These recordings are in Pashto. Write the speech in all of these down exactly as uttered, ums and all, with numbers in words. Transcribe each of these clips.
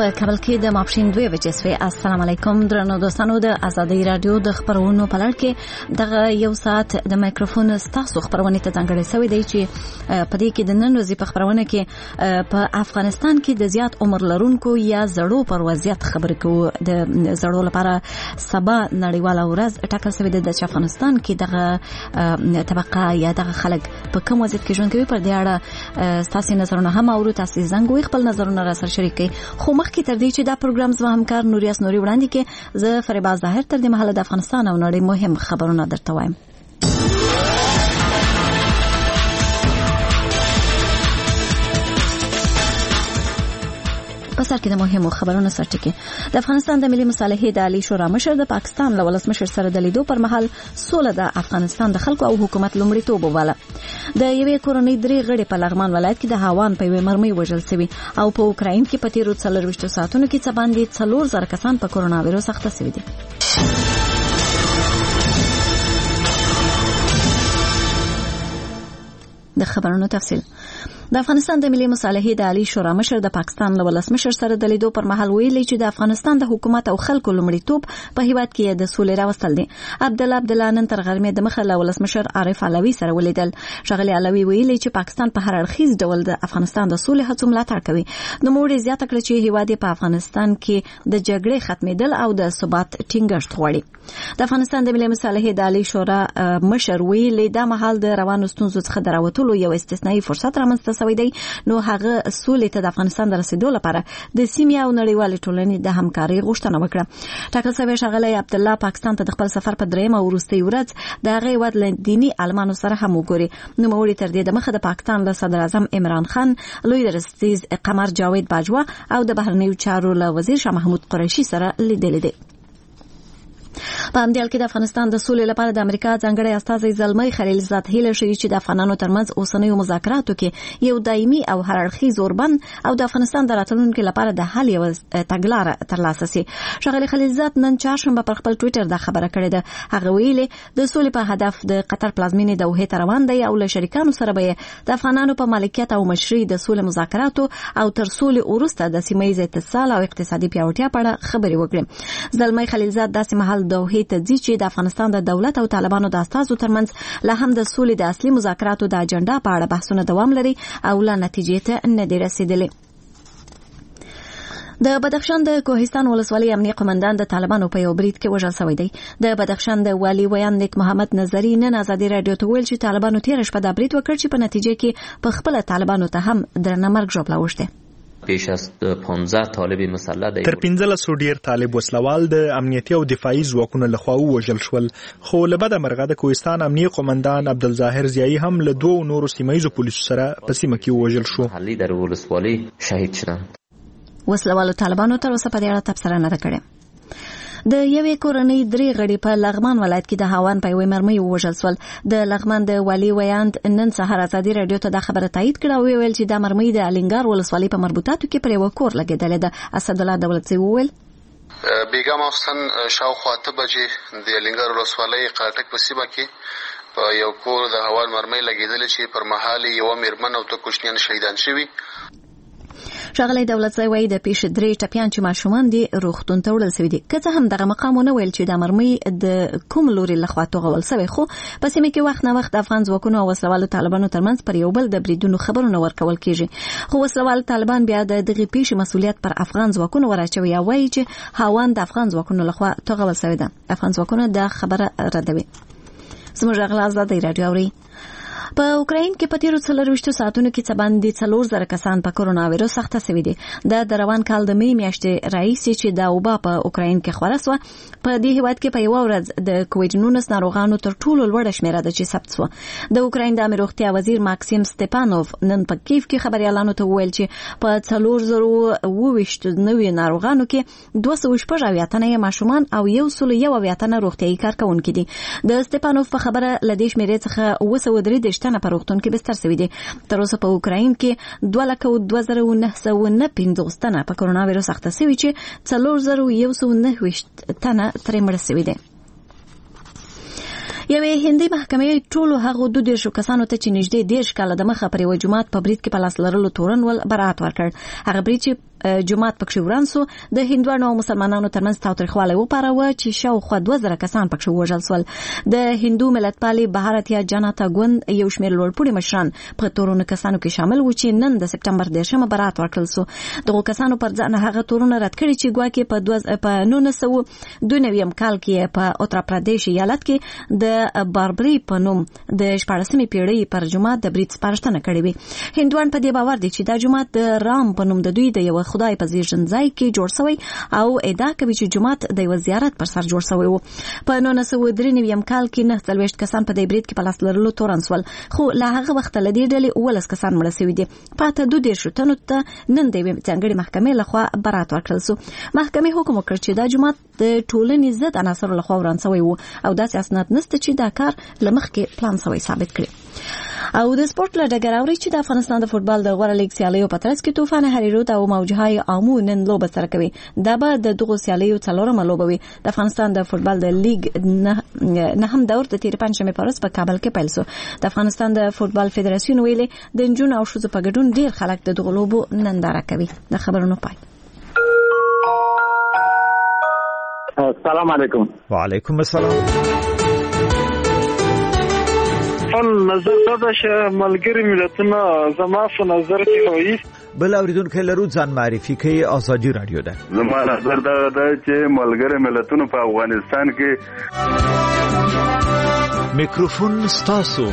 په کابل کې د ماپښین دوه بجې سوي. السلام علیکم درنو دوستانو، د آزادۍ رادیو د خبرونو په لړ کې دغه یو ساعت د مایکروفون ستاسو خبرونه ته ځانګړی شوی دی چې په دې کې د نن ورځې په خبرونه کې په افغانستان کې د زیات عمر لرونکو یا زړو پر وضعیت خبرې کوو. د زړو لپاره سبا نړیواله ورځ ټاکل شوې ده چې افغانستان کې دغه طبقه یا دغه خلک په کوم وضعیت کې ژوند کوي. پر دې اړه تاسو نظرونه هم اورو، تاسو زنګ وي خپل نظرونه را سره شریک کړئ. خو مخکې تر دې چې دا پروګرام زما همکار نوریاس نوري وړاندې کې، زه فریبا ظاهر تر دې مهاله د افغانستان او نړۍ مهم خبرونه درته وایم. په سر کې د مهمو خبرونو سرټکی. د افغانستان د ملي مصالحې د عالی شورا مشر د پاکستان له ولسمشر سره د لیدو پر مهال سوله د افغانستان د خلکو او حکومت لومړیتوب وباله. د یوې کورنۍ درې غړي په لغمان ولایت کې د هاوان په یوې مرمۍ وژل شوي او په اوکراین کې په تیرو څلرویشتو ساعتونو کې څه باندې څلور زره کسان په کورونا وایرس اخته شوي دي. د خبرونو تفصیل. د افغانستان د ملي مصالحې د عالی شورا مشر د پاکستان له ولسمشر سره د لیدو پر مهال ویلي چې د افغانستان د حکومت او خلکو لومړیتوب په هیواد کې د سولې راوستل دي. عبد الله عبد الله نن تر غرمې د مخه له ولسمشر عارف علوي سره ولیدل. شغله علوي ویلي چې پاکستان په هر اړخیز ډول د افغانستان د سولې هڅو ملاتړ کوي. نو موږ زیاته کړ چې هیواد په افغانستان کې د جګړې ختمېدل او د ثبات ټینګښت غواړي. د افغانستان د ملي مصالحې د عالی شورا مشر ویلي دا مهال د روانو ستونزو څخه دراوتلو یو استثنایی فرصت رامنځته شوی دی. نو هغه سولې ته د افغانستان د رسیدو لپاره د سیمې او نړیوالې ټولنې د همکارۍ غوښتنه وکړه. ټاکل شوی ښاغلی عبد الله پاکستان ته د خپل سفر په درېیمه او وروستۍ ورځ د هغې هېواد له دیني عالمانو سره هم وګوري. نوموړي تر دې دمخه د پاکستان له صدر اعظم عمران خان، لوی درستیز قمر جاوید باجوا او د بهرنیو چارو له وزیر شاه محمود قریشي سره لیدلي دي. په همدې حال کې د افغانستان د سولې لپاره د امریکا ځانګړی استازی زلمی خلیلزاد هیله شوی چې د افغانانو ترمنځ اوسنیو مذاکراتو کې یو دایمي او هر اړخیز اوربند او د افغانستان د راتلونکي لپاره د حل یو تګلاره ترلاسه شي. ښاغلی خلیلزاد نن چهارشنبه پر خپل ټویټر دا خبره کړې ده. هغه ویلي د سولې په هدف د قطر پلازمینې دوحې ته روان دی او له شریکانو سره به د افغانانو په مالکیت او مشرۍ د سولې مذاکراتو او تر سولې وروسته د سیمه ییز اتصال او اقتصادي پیاوړتیا په اړه خبرې وکړي. زلمی خلیلزاد داسې مهال دوحې ته ځي چې د افغانستان د دولت او طالبانو د استازو ترمنځ لا هم د سولې د اصلي مذاکراتو د اجنډا په اړه بحثونه دوام لري او لا نتیجې ته نه دي رسیدلي. د بدخشان د کوهستان ولسوالۍ امنیه قومندان د طالبانو په یو برید کې وژل شوی دی. د بدخشان د والي ویان نیک محمد نظری نن آزادي رادیو ته ویل چې طالبانو تیر شپه دا برید وکړ چې په نتیجه کې په خپل طالبانو ته هم درنه مرګ ژوبله وشته. پیش از پانزده طالب مسلح تر پنځلسو ډیر طالب وسلوال د امنیتي او دفاعي ځواکونو لخوا ووژل شول. خو له بده مرغه د کوهستان امنیه قومندان عبدالظاهر ضیایی هم له دوو نورو سیمه‌ییزو پولیسو سره په سیمه کې ووژل شو. محلي در ولسوالۍ شهید شدند. وسلوالو طالبانو تر اوسه په دې اړه تبصره نه ده کړې. د یوې کورنۍ درې غړي په لغمان ولایت کې د هاوان په یوې مرمۍ ووژل شول. د لغمان د والي ویاند نن سهار آزادي رادیو ته دا خبره تایید کړه او ویل چې دا مرمۍ د الینګار ولسوالۍ په مربوطاتو کې پر یو کور لګېدلې ده. اسدالله دولتزی وویل بیګا ماوستن شاوخوا اته بجې د الینګار ولسوالۍ قاټک په سیمه کې په یو کور د هاوان مرمۍ لګېدلې چې پر مهال یوه میرمن او دوه کوچنیان شهیدان شوي. ښاغلی دولتزی وایي د پیش درې ټپیان چې ماشومان دي روغتون ته وړل شوي دي. که څه هم دغه مقام ونه ویل چې د مرمۍ د کوم لوري لخوا توغول شوی، خو په سیمه کې وخت نه وخت د افغان ځواکونو او وسلوالو طالبانو ترمنځ پر یو بل د بریدونو خبرونه ورکول کیږي. خو وسلوال طالبان بیا د دغه پیښې مسؤلیت پر افغان ځواکونو ورچوي او وایي چې هاوان د افغان ځواکونو لخوا توغول شوی ده. افغان ځواکونه دا خبره ردوي. زموږ غلا آزادي رادیو اوري. په اوکراین کې په تیرو څلرویشتو ساعتونو کې څه باندې څلور زره کسان په کورونا وایرس اخته شوي دي. د روان کال د مې میاشتې راهیسې چې دا وبا په اوکراین کې خوره سوه، په دې هیواد کې په یوه ورځ د کوویډ نولس ناروغانو تر ټولو لوړه شمېره ده چې ثبت سوه. د اوکراین د عامه روغتیا وزیر ماکسیم سټپانوف نن په کیف کې خبریالانو ته وویل چې په څلور زره اوه ویشت نوي ناروغانو کې دوه سوه شپږ اویا تنه یې ماشومان او یو سل یو اویا تنه روغتیایي کارکوونکي دي. د سټپانوف په خبره له دې شمېرې څخه اوه سوه درې دېرش تنه په روغتون کې بستر شوي دي. تر اوسه په اوکراین کې دوه لکه دوه زره نهه سوه نه پنځوس تنه په کورونا وایرس اخته شوي چې څلور زره یو سوه نهه ویشت تنه ترې مړه شوي دي. یوې هندۍ محکمې ټولو هغو دوه دیرشو کسانو ته چې نږدې دېرش کاله د مخه پر یوه جومات په برید کې په لاس لرلو تورن ول برات ورکړ. هغه برید چې جماعت پکښې وران سو. د هندوانو او مسلمانانو ترمنځ تاوتریخوالی وپاروه چې شاوخوا دوه زره کسان پکښې ووژل سول. د هندو ملتپالې بهارتیا جنتا ګوند یو شمېر لوړپوړي مشران په تورونو کسانو کې شامل و چې نن د سپټمبر دېرشمه برات ورکړل سو. دغو کسانو پر ځان هغه تورونه رد کړي چې ګواکې په په نولس سوه دوه نوي کال کې په اتر پردیش ایالت کې د باربري په نوم د شپاړسمې پیړۍ پر جماعت د برید سپارښتنه کړې وي. هندوان په دې باور دي چې دا جماعت د رام په نوم د دوی د یو خدای په زیږنځای کې جوړ شوی او ادعا کوي چې جماعت د یو زیارت پر سر جوړ شوی و. په نولس سوه درې نوي کال کې نه څلوېښت کسان په دې برید کې په لاس لرلو تورن سول، خو له هغه وخته له دې ډلې اوولس کسان مړه شوي دي. پاته دوه دېرش تنو ته نن د یوې ځانګړې محکمې لخوا برات ورکړل سو. محکمې حکم وکړ چې دا جماعت د ټولنې ضد عناصرو لخوا وران شوی و او داسې اسناد نشته چې دا کار له مخکې پلان شوی ثابت کړي. او د سپورت له ډګر اوري چې د افغانستان د فوتبال د غوړه لیګ سیالیو په ترڅ کې طوفان هریرود او موجهای عامو نن لوبه سره کوي. دا به د دغو سیالیو څلورمه لوبه وي. د افغانستان د فوتبال د لیګ نه هم دور د تیر پنځمه په ورځ په کابل کې پیل شو. د افغانستان د فوتبال فدراسیون ویلي د نجونو او ښځو په ګډون ډیر خلک د دغو لوبو ننداره کوي. د خبرونو پای. السلام علیکم. وعلیکم السلام. خپل نظر دا چې ملګری ملتونه زما په نظر کې وایي بل اوریدونکو لرو ځان معرفي کوي. ازادي رادیو ده. زما نظر دا ده چې ملګری ملتونه په افغانستان کې میکروفون ستاسو.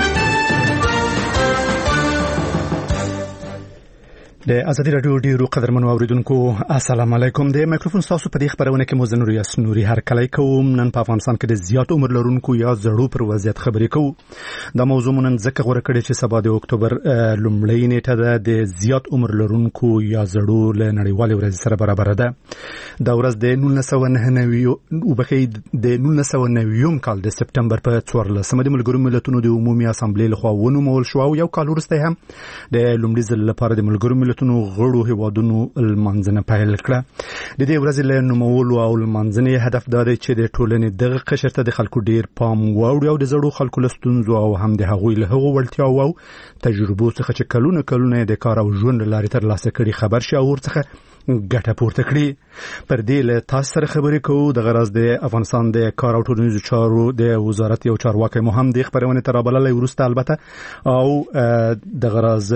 د ازادي رادیو ډیرو قدرمنو اوریدونکو السلام علیکم. د میکروفون تاسو په دې خبرونه کې مو زنور یاس نوري هر کله کوم. نن په افغانستان کې د زیات عمر لرونکو یا زړو پر وضعیت خبرې کوو. دا موضوع مونږ ځکه غوړه کړې چې سبا د اکتوبر لومړۍ نیټه ده د زیات عمر لرونکو یا زړو له نړیوالې ورځې سره برابر ده. دا ورځ د نولس سوه نهه نوي او بخید د نولس سوه نوي کال د سپټمبر په څوارلسمه د ملګرو ملتونو د عمومي اسامبلې لخوا ونومول شو او یو کال وروسته هم د لومړي ځل لپاره د ملګرو ملتونو غړو هیوادونو المنځنه پیل کړه. د دې ورځې له نومولو او المنځنې هدف دا دی چې د ټولنې دغه قشر ته د خلکو ډیر پام واوړي او د زړو خلکو له ستونزو او هم د هغوی له هغو وړتیاو او تجربو څخه چې کلونه کلونه د کار او ژوند لارې ترلاسه کړي خبر شي او ورڅخه ګټه پورته کړي. پر دې له تاسو سره خبرې کوو. د غرض د افغانستان د کار او ټولنیزو چارو د وزارت یو چارواکي مهم د خبرونه تر بللې ورسته البته او د غرض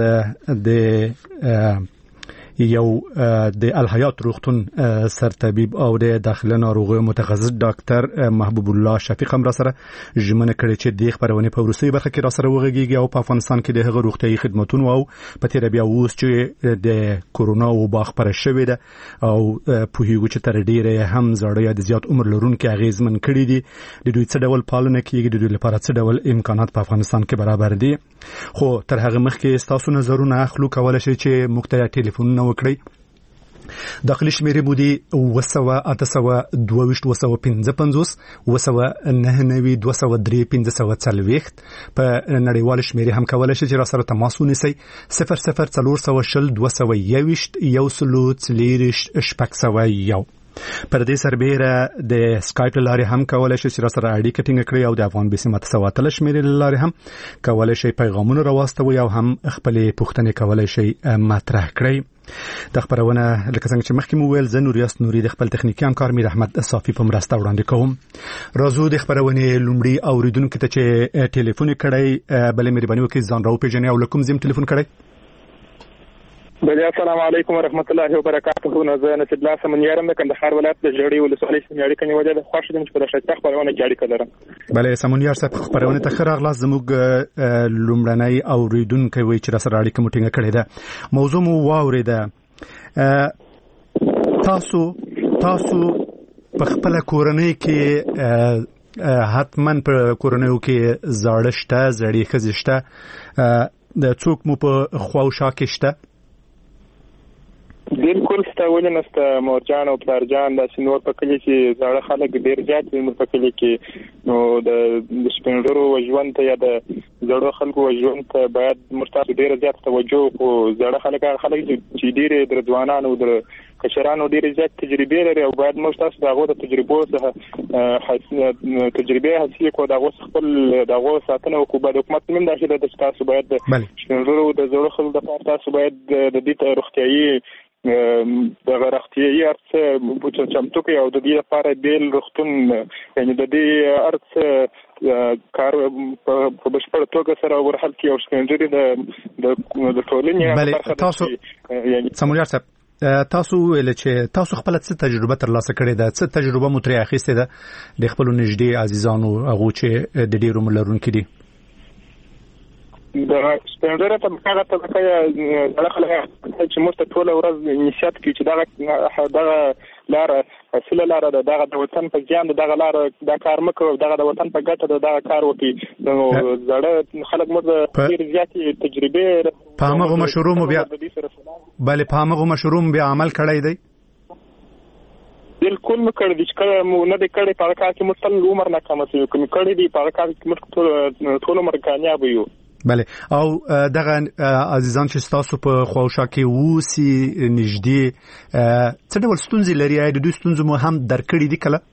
د یو د الحیات روغتون سرطبیب او د داخله ناروغیو متخصص ډاکټر محبوب الله شفیق هم را سره ژمنه کړې چې د خبرونه په وروستۍ برخه کې را سره وغږیږي او په افغانستان کې د هغه روغتيایي خدماتونو او په تیر بیا اوس چې د کورونا وبا خبره شوې ده او په هیڅ چې تر ډیره هم زړه یا د زیات عمر لرونکو اغیزمن کړي دي د دوی څه ډول پالنه کیږي د دوی لپاره څه ډول امکانات په افغانستان کې برابر دي. خو تر هغه مخکې تاسو نظرونه اخلو کولای شئ چې مختلف ټلیفونونه وکړئ. داخلي شمیرې بودی وسوه اته سوه دوه ویشت وسوه پنځه پنځوس وسوه نهه نوي دوه سوه درې پنځه سوه څلوېښت. په نړیوال شمیرې هم کولای شئ چې را سره تماس ونیسئ صفر صفر څلور سوه شل دوه سوه یوویشت یو سلو څلېرویشت شپږ سوه یو. پر دې سربېره د سکایپ لارې هم کولای شئ چې را سره اړیکه ټینګه کړئ او د افغان بیسیم اته سوه اتلس شمیرې لارې هم کولای شئ پیغامونه راواستوئ او هم خپلې پوښتنې کولای شئ مطرح کړئ. د خبرونه لکه څنګه چې مخکې مو ویل زه نوریاس نوري د خپل تخنیکی همکار میر احمد صافی په مرسته وړاندې کوم. راځو د خبرونه لومړی اوریدونکو ته چې ټلیفون کړی بلې مهرباني وکړئ ځان راوپېژنئ او لکم زم ټلیفون کړی. بله السلام علیکم ورحمت الله وبرکاته. نو زه نصیب الله سمنیارم د کندهار ولایت د جړی ولسوالۍ سمنیاري کني وجه د خوښ دم چې په دغه خبرونه کې اړیکه لرم. بله سمنیار صاحب خبرونه ته خیر اغلاس زموږ لومړنۍ اوریدونکو وی چې سره اړیکه مټینګه کړې ده. موضوع مو واوریده. تاسو تاسو په خپل کورنۍ کې حتمن په کورنۍ کې زاړه شته زړې ښځې شته د څوک مو په خواوشا کې شته؟ بالکل ستاولې نسته مورجان او پلارجان د سنور په کلی کې زاړه خلک ډیر زیات دي په کلی کې. نو د سپینډرو ژوند ته یا د زړو خلکو ژوند ته باید مرتاح ډیر زیات توجه او زاړه خلک خلک چې ډیر د ځوانانو د کشرانو ډیر زیات تجربه لري او باید موږ تاسو دغه د تجربو څخه تجربه حاصل کو دغه خپل دغه ساتنه او کوبه حکومت من داخله د تاسو باید د سپینډرو د زړو خلکو د تاسو باید د دې روغتيایي د غرختي ارڅ په چمتو کې او د دې لپاره بیل رختون یعنی د دې ارڅ کار په بشپړ توګه سره ورحل کې او شکنجري د د ټولنې برخه تاسو یعنی سمولیار صاحب تاسو ویل چې تاسو خپل څه تجربه ترلاسه کړې ده څه تجربه مو ترې اخیستې ده د خپل نږدې عزیزانو هغه چې د ډیرو ملرونکو دي د سپینډره په هغه طبقه د خلک چې مست ټول ورځ نشات کې چې دا دا لار اصل لار د دغه د وطن په ځان دغه لار د کار مکو دغه د وطن په ګټه دغه کار وکي نو زړه خلک مو د ډیر زیاتې تجربه په هغه مشروع بیا بل په هغه مشروع بیا عمل کړی دی بالکل مکړ دي چې مو نه د کړي په کار کې مستل عمر نه کم شي کوم کړي دي په کار کې ټول عمر کامیاب یو بله او دغه عزیزان چې تاسو په خوښه کې ووسی نږدې څه ډول ستونزې لري د دوی ستونزې مو هم درکړې دي کله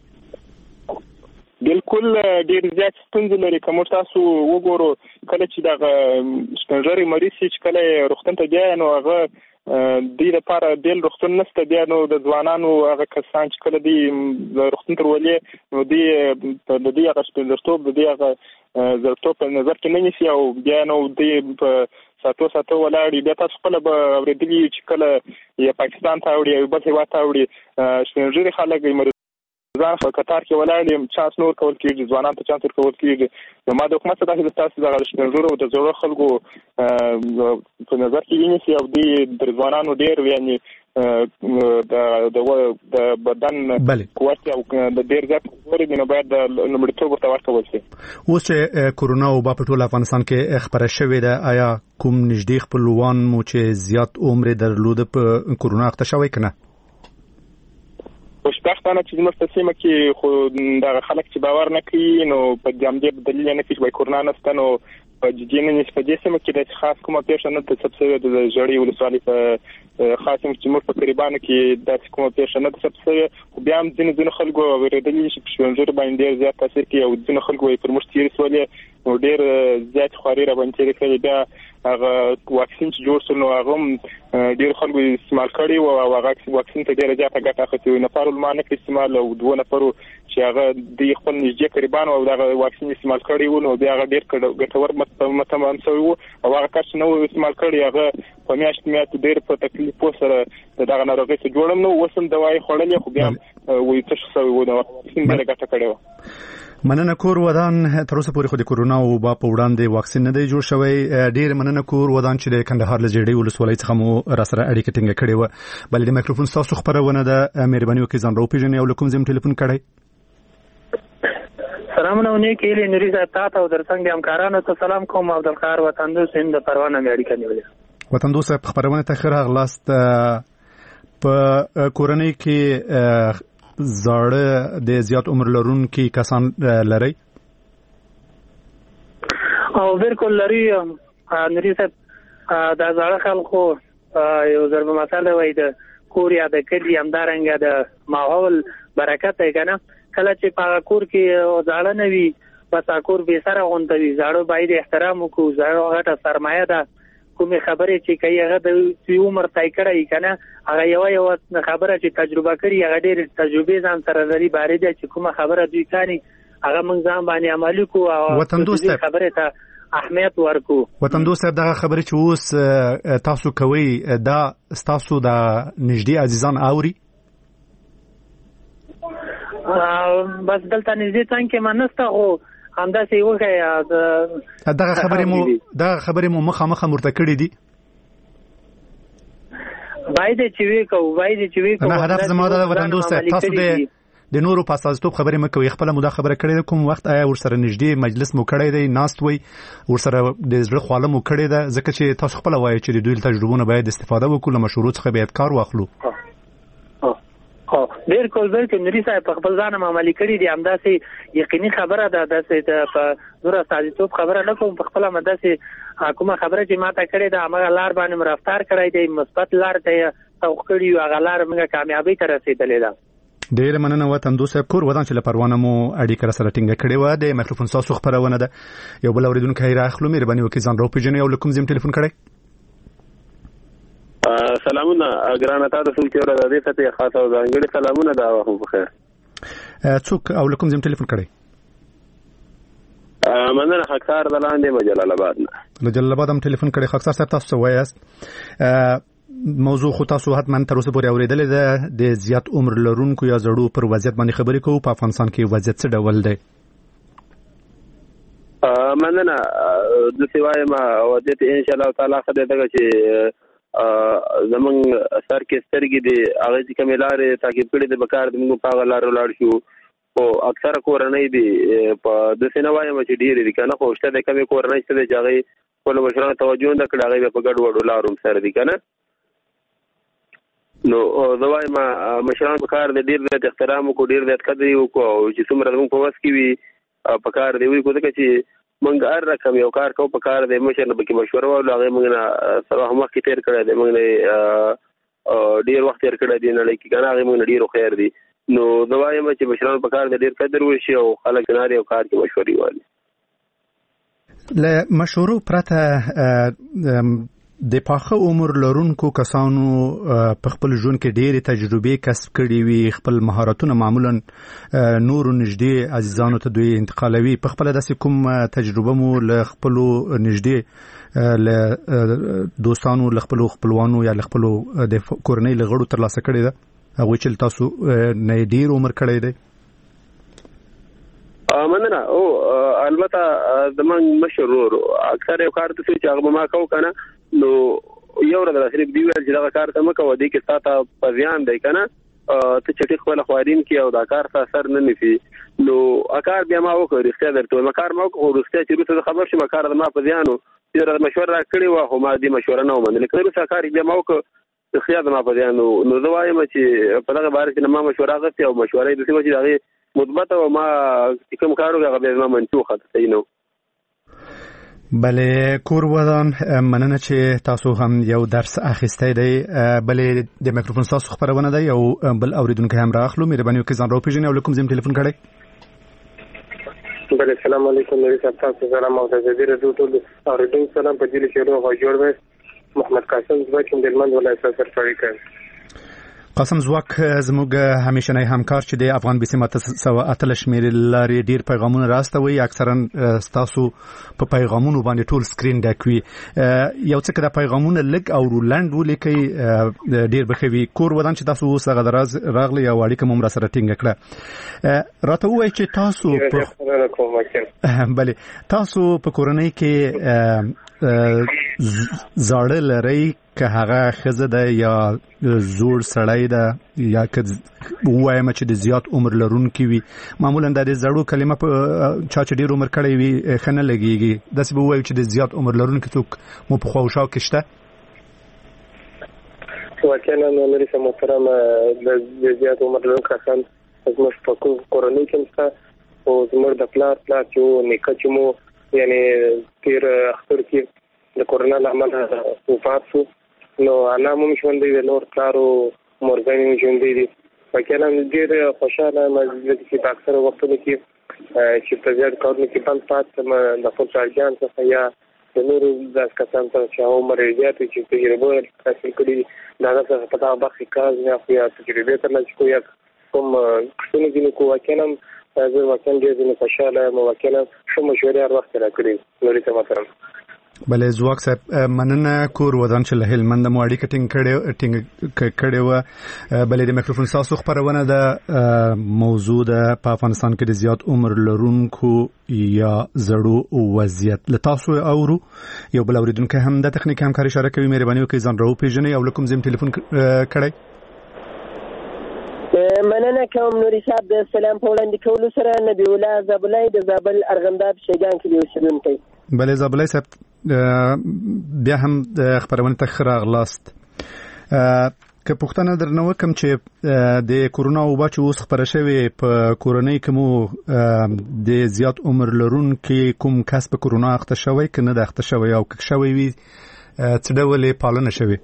بالکل ډېر زیات ستونزې لري کوم تاسو وګورو کله چې دغه شکنجري مریض چې کله روغتون ته بیا نو هغه د لپاره بیل روغتون نشته بیا نو د ځوانانو هغه کسان چې کله دی روغتون تر ولې نو دی د دې هغه سپینځرتوب د دې هغه زرتوب په نظر کې نه نیسي او بیا نو دی په ساتو ساتو ولاړ بیا تاسو خپل به اوریدلی چې کله یا پاکستان ته وړي او بل هیواد ته وړي شکنجري خلک ځان په قطار کې ولاړ یم چانس نور کول کېږي ځوانان ته چانس ورکول کېږي نو ما د حکومت څخه د تاسو دغه شکنجرو د زړو خلکو په نظر کې ونیسي او د ځوانانو ډېر یعنی د د بدن قوت او د ډېر زیات ورې نو باید د لومړیتوب ورته ورکول شي اوس چې کورونا او په ټول افغانستان کې خبره شوې ده آیا کوم نږدې خپلوان مو چې زیات عمر درلود په کورونا اخته شوی کنه خوشبختانه چې موږ په سیمه کې خو د خلک چې باور نه کوي نو په جامدې بدلیل نه کوي چې کورونا نشته نو په جدي نه نشي په دې سیمه کې د خاص کومه پیښه نه ثبت شوې د جړې ولسوالۍ په خاصم چې موږ په قریبانو کې د کومه پیښه نه ثبت شوې خو بیا هم ځینې ځینې خلکو ورېدلي چې په شونځر باندې ډېر زیات تاثیر کوي او ځینې خلکو یې پر مشتري سولې نو ډېر زیات خواري را باندې کوي بیا هغه واکسین چې جوړ شو نو هغه ډېر خلکو استعمال کړي او هغه واکسین ته ډېر زیات ګټه اخیستې نه پارول ما نه استعمال او دوه نفرو چې هغه د خپل نږدې قریبان او دغه واکسین استعمال کړي وو نو بیا هغه ډېر ګټور متمم شوی وو او هغه کار چې نو استعمال کړي هغه په میاشت میاشت ډېر په تکلیف سره دغه ناروغي څخه جوړم نو وسم دوايي خوړلې خو بیا وې تاسو سوي وو نو واکسین ډېر ګټه کړي مننه کور ودان تر اوسه پورې خو د کورونا او با په وړاندې واکسین نه دی جوړ شوی ډېر مننه کور ودان چې د کندهار له جړې ولسوالۍ څخه مو را سره اړیکه ټینګه کړې و بل د مایکروفون تاسو خبرونه د مهرباني وکړئ ځان راو پیژنئ او کوم زم ټلیفون کړئ سلامونه ونی کېلې نوري صاحب تاسو او درڅنګ همکارانو ته سلام کوم عبدالقاهر وطندوس هند پروانه مې اړیکه نیولې وطندوس صاحب خبرونه ته خیر اغلاست په کورنۍ کې زړه د زیات عمر لرونکو کسان لري او بالکل لري نوري صاحب د زړه خلکو یو ضرب مثال وای د کوریا د کلی همدارنګه د ماحول برکت دی کنه کله چې په کور کې زړه نه وي پس کور به سره غونډوي زړه باید احترام وکړو زړه غټه سرمایه ده کومه خبره چې کوي هغه د عمر تای کړی کنه هغه یو یو خبره چې تجربه کړی هغه ډېر تجربه ځان سره لري باري ده چې کومه خبره دوی کاني هغه موږ ځان باندې عملي کوو او خبره ته اهمیت ورکو وطن دوست صاحب دا خبره چې اوس تاسو کوي دا تاسو د نږدې عزیزان اوري بس دلته نږدې څنګه منسته او همدا سی وګیا دا خبرې مو دا خبرې مو مخامخ مرته کړې دي باید چې وی کو باید چې وی کو نه هدف زما دا وطن دوست تاسو د د نورو پاسازتوب خبرې مکوې خپل مو دا خبره کړې کوم وخت آیا ورسره نږدې مجلس مو کړی دی ناست وي ورسره د زړه خاله مو کړی ده ځکه چې تاسو خپل وایي چې د دوی تجربهونه باید استفاده وکړو مشورو څخه باید کار واخلو او بالکل بالکل نوري صاحب په خپل ځان عملي کړی دي همداسې یقیني خبره ده داسې په نور استازیتوب خبره نه کوم په خپل مداسې کومه خبره چې ماته کړې ده هغه لار باندې مرفتار کړی دی مثبت لار ته توخ کړی او هغه لار موږ کامیابی ته رسیدلې ده ډېر مننه وطن دوست صاحب کور ودان چې لپاره مو اړیکه سره ټینګه کړې و د مایکروفون تاسو خبرونه ده یو بل اوریدونکو راخلو مهرباني وکړئ ځان راو پیژنئ او کوم زم ټلیفون کړئ سلامونه ګرانه تاسو ټول کې ورته دې ته خاصه ځانګړي سلامونه دا وخت بخیر. څوک او لکم زم ټلیفون کړی؟ مننه خاکسار دلاندې جلال آباد نه. له جلال آباد هم ټلیفون کړی. خاکسار صاحب تاسو وایاست موضوع خو تاسو حتما تر اوسه پورې اورېدلې ده د زیات عمر لرونکو یا زړو پر وضعیت باندې خبرې کوو. په افغانستان کې وضعیت څه ډول دی؟ مننه د سیوای ما وضعیت ان شاء الله تعالی خدای دغه چې زمون سر کې سترګې دي هغه چې کومې لارې تعقیب کړي د بکار د موږ په هغه لارو لاړ شو. او اکثره کورنۍ دي په د سینوای ما چې ډېرې دي کنه خو شته د کومې کورنۍ چې د جګړې په مشرانو توجه نه کړي هغه په ګډ وډو لارو سره دي کنه. نو زوای ما مشران په کار د ډېر د احترام کو ډېر د قدر یو کو چې څومره موږ په وس کې وي په کار دی وي کو ځکه چې موږ هر رقم یو کار کو په کار دی مشر به کې مشوره ولا هغه موږ نه سره هم وخت تیر کړی دی موږ نه ډېر وخت تیر کړی دی نه لکه کنه هغه موږ ډېر خیر دی. نو زوای ما چې مشران په کار د ډېر قدر وشي او خلک نه یو کار کې مشورې والي. له مشورو پرته د پاخه عمر لرونکو کسانو په خپل ژوند کې ډېرې تجربې کسب کړي وي، خپل مهارتونه معمولا نورو نږدې عزیزانو ته دوی انتقالوي. په خپل داسې کوم تجربه مو له خپلو نږدې له دوستانو له خپلو خپلوانو یا له خپلو د کورنۍ له غړو ترلاسه کړې ده هغوی چې تاسو نه ډېر عمر کړی دی؟ مننه. او البته زمونږ مشر ورور اکثر یو کار ته چې هغه ما کو کنه نو یو ورځ صرف دی ویل چې دا کار ته مکو دی کې ساته په ځان دی کنه ته چټي خپل خوارین کې او دا کار ته اثر نه نفي. نو اکار بیا ما وکړ رښتیا درته ما کار ما وکړ رښتیا چې روسه خبر شي ما کار ما په ځانو چې مشوره کړی و خو ما دې مشوره نه ومنل کړو روسه کار بیا ما وکړ رښتیا ما په ځانو. نو زه وایم چې په دغه باره کې ما مشوره غوښتي او مشوره دې چې هغه مثبت او ما کوم کارو هغه به ما منسوخه ته نو. بله کور ودان مننه چې تاسو هم یو درس اخیستی دی. بله د میکروفون تاسو خبرونه دی او بل اوریدونکو هم راخلو. مهرباني وکړئ ځان راوپېژنئ او له کوم ځای ټلیفون کړی؟ بله السلام علیکم نوري صاحب تاسو سلام او د جزیره د ټول اوریدونکو سلام په دې چې روغ جوړ وي. محمد قاسم زواک د هلمند ولایت سره فریقه. قاسم زواک زموږ همیشنی همکار چې د افغان بیسیم سوه اتلس شمېرې لارې ډېر پیغامونه راستوي. اکثرا ستاسو په پیغامونو باندې ټول سکرین ډک وي. یو څه که دا پیغامونه لږ او لنډ ولیکئ ډېر به ښه وي. کور ودان چې تاسو اوس هغه د راز راغلی او اړیکه مو هم راسره ټینګه کړه. راته ووایئ چې تاسو بلې تاسو په کورنۍ کې زاړه لرئ که هغه ښځه ده یا زوړ سړی ده یا که ووایم چې د زیات عمر لرونکي وي؟ معمولا دا د زړو کلمه په چا چې ډېر عمر کړی وي ښه نه لګېږي. داسې به ووایو چې د زیات عمر لرونکي څوک مو په خوا و شا کې شته؟ واقعا نوري صاحب محترم د زیات عمر لرونکي کسان زموږ په کورنۍ کې شته او زموږ د پلار پلار چې و نیکه چې مو یعنې تېر اختر کې د کورونا له امله وفات شو. نو انا مو ژوندی دی، نور پلار او مورګانې مو ژوندی دي. واقعا ډېر خوشحاله یم چې په اکثره وختونو کې چې په زیات کارونو کې بند پاتې یم د خپل پلارجان څخه یا د نورو داسې کسانو څخه چې هغه عمر یې زیات وي چې تجربه یې حاصل کړي دي د هغه څخه په دغه برخه کې کار نه اخلو یا تجربې ترلاسه کوو یا کوم کښتونه ځینې کوو. واقعا هم زه واقعا ډېر ځینې خوشحاله یم. واقعا ښه مشورې هر وخت راکړي نوري صاحب محترم. بله زواک صاحب مننه. کور ودان چې له هلمند مو اړیکه ټینګ کړې وه. بله د میکروفون ستاسو خپرونه ده. موضوع ده په افغانستان کې د زیات عمر لرونکو یا زړو وضعیت. له تاسو اورو یو بل اوریدونکی هم د تخنیکي همکاري اشاره کوي. مهرباني وکړئ ځان راوپېژنئ او له کوم ځای ټلیفون کړی؟ مننه کوم نوري صاحب د سلام په وړاندې کولو سره نبی الله زابلای د زابل ارغنداب شیګان کې اوسېدونکی. بله زابلای صاحب بیا هم خبرونه ته ښه راغلاست. که پوښتنه درنه وکړم چې د کورونا وبا چې اوس خپره شوې په کورنۍ کې مو د زیات عمر لرونکي کوم کس په کورونا اخته شوی که نه ده اخته شوی او که شوی وي څه ډول یې پالنه شوې؟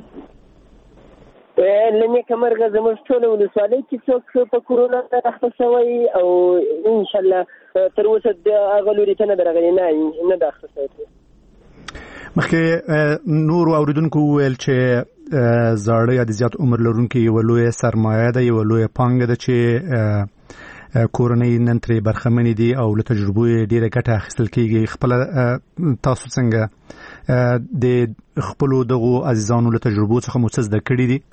له نیکه مرغه زموږ ټوله ولسوالۍ کې څوک په کورونا اخته شوی او انشاءالله تر اوسه د هغه لوري ته نه ده راغلې نه نه ده اخته شوی. مخکې نورو اوریدونکو وویل چې زاړه یا د زیات عمر لرونکو یو لوی سرمایه ده، یو لوی پانګه ده چې کورنۍ نن ترې برخمنې دي او له تجربو یې ډېره ګټه اخیستل کېږي. خپله تاسو څنګه د خپلو دغو عزیزانو له تجربو څخه مو څه زده کړي دي؟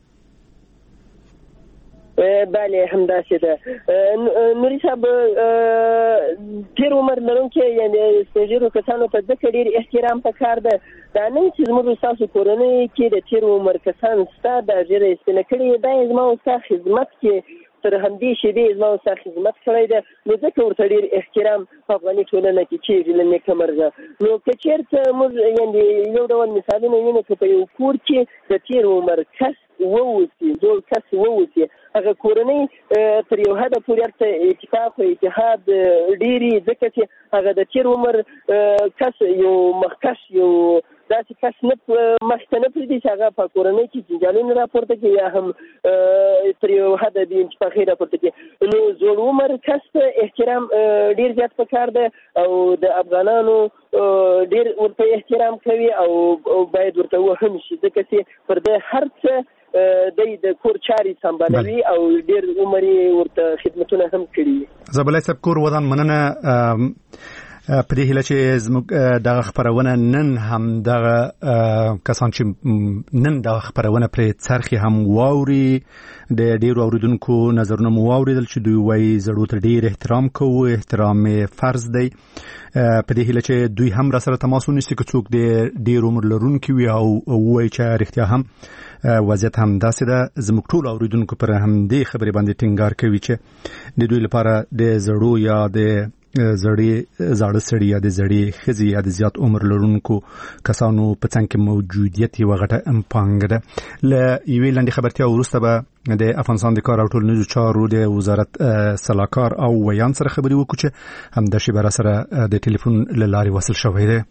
بله همداسې ده نوري صاحب. تېر عمر لرونکي یعنې سپین کسانو ته ځکه ډېر احترام پکار ده. دا نه چې زموږ ستاسو کورنۍ کې د تېر عمر کسان شته دا ډېره سپینه کړې دا یې زما ستا خدمت کې تر همدې شېبې زما ستا خدمت کړی ده نو ځکه ورته ډېر احترام په افغاني ټولنه کې کېږي له نیکه مرغه. نو که چېرته موږ یعنې یو ډول مثالونه وینو که په یو کور کې د تېر عمر کس ووسي زوړ کس ووسي هغه کورنۍ تر یو حده پورې ورته اتفاق او اتحاد ډېري ځکه چې هغه د تېر عمر کس یو مخکش یو داسې کس نه مخته نه پرېږدي چې هغه په کورنۍ کې جنجالونه راپورته کړي یا هم تر یو حده د انتفاقي راپورته کړي. نو زوړ عمر کس ته احترام ډېر زیات پکار ده او د افغانانو ډېر ورته احترام کوي او باید ورته وهم شي ځکه چې پر ده هر څه د د کور چاري سمبالوي او ډېر عمر ورته خدمتونه هم کړي. زبلای صاحب کور ودان مننه په دې هیله چې زموږ دغه خبرونه نن هم دغه کسان چې نن دغه خبرونه پرې څرخي هم واوري د ډیرو اوریدونکو نظرونه مو واوریدل چې دوی وایي زړو ته ډیر احترام کوو، احترام فرض دی. په دې هیله چې دوی هم را سره تماس ونیسي که څوک د ډیر عمر لرونکي وي او وایي چې رښتیا هم وضعیت هم داسې ده. زموږ ټول اوریدونکو پر همدې خبرې باندې ټینګار کوي چې د دوی لپاره د زړو یا د زړې زاړه سړي یا د زړې ښځې یا د زیات عمر لرونکو کسانو په څنګ کې موجودیت یوه غټه پانګه ده. له یوې لنډې خبرتیا وروسته به د افغانستان د کار او ټولنیزو چارو د وزارت سلاکار او ویان سره خبرې وکړو چې همدا شیبه را سره د ټلیفون له لارې وصل شوی دی.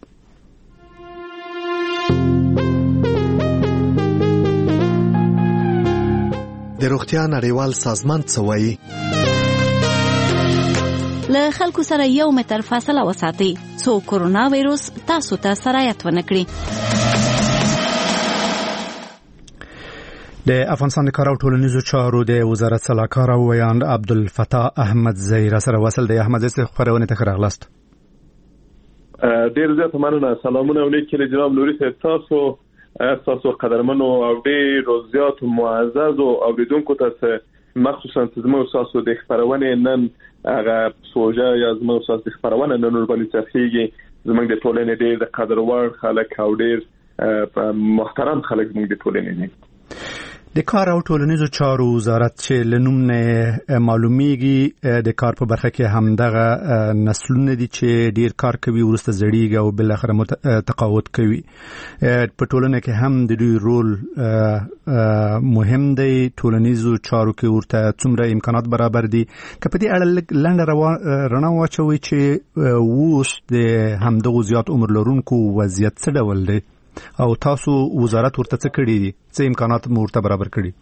د روغتیا نړیوال سازمان څه وایي؟ له خلکو سره یو متر فاصله وساتئ څو کورونا وایروس تاسو ته سرایت ونه کړي. د افغانستان د کار او ټولنیزو چارو د وزارت سلاکار او ویان عبدالفتاح احمد زئی را سره وصل دی. احمد زئی خبرونه ته راغلاست. ډیر زیات مننه. سلامونه علیکم جناب نوري صاحب. تاسو تاسو قدرمنو او ډیر زیات معزز او اوریدونکو ته مخصوصا زموږ تاسو د خبرونه نن هغه سوجا یا زموږ تاسو د خبرونه نن ورباندې ترخیږي. زموږ د ټولنې ډیر د قدر وړ خلک او ډیر محترم خلک زموږ د ټولنې دي. د کار او ټولنیزو چارو وزارت چې لنوم نه معلومیږي د کار په برخه کې همدغه نسلونه دي چې ډیر کار کوي ورسته زړیږي او بل اخر تقاعد کوي. په ټولنه کې هم د دوی رول مهم دی. ټولنیزو چارو کې ورته څومره امکانات برابر دي که په دې اړه لنډه رڼا واچوي چې اوس د همدغه زیات عمر لرونکو وضعیت څه ډول دی او تاسو وزارت ورته څه کړی دي، څه امکانات مو ورته برابر کړي؟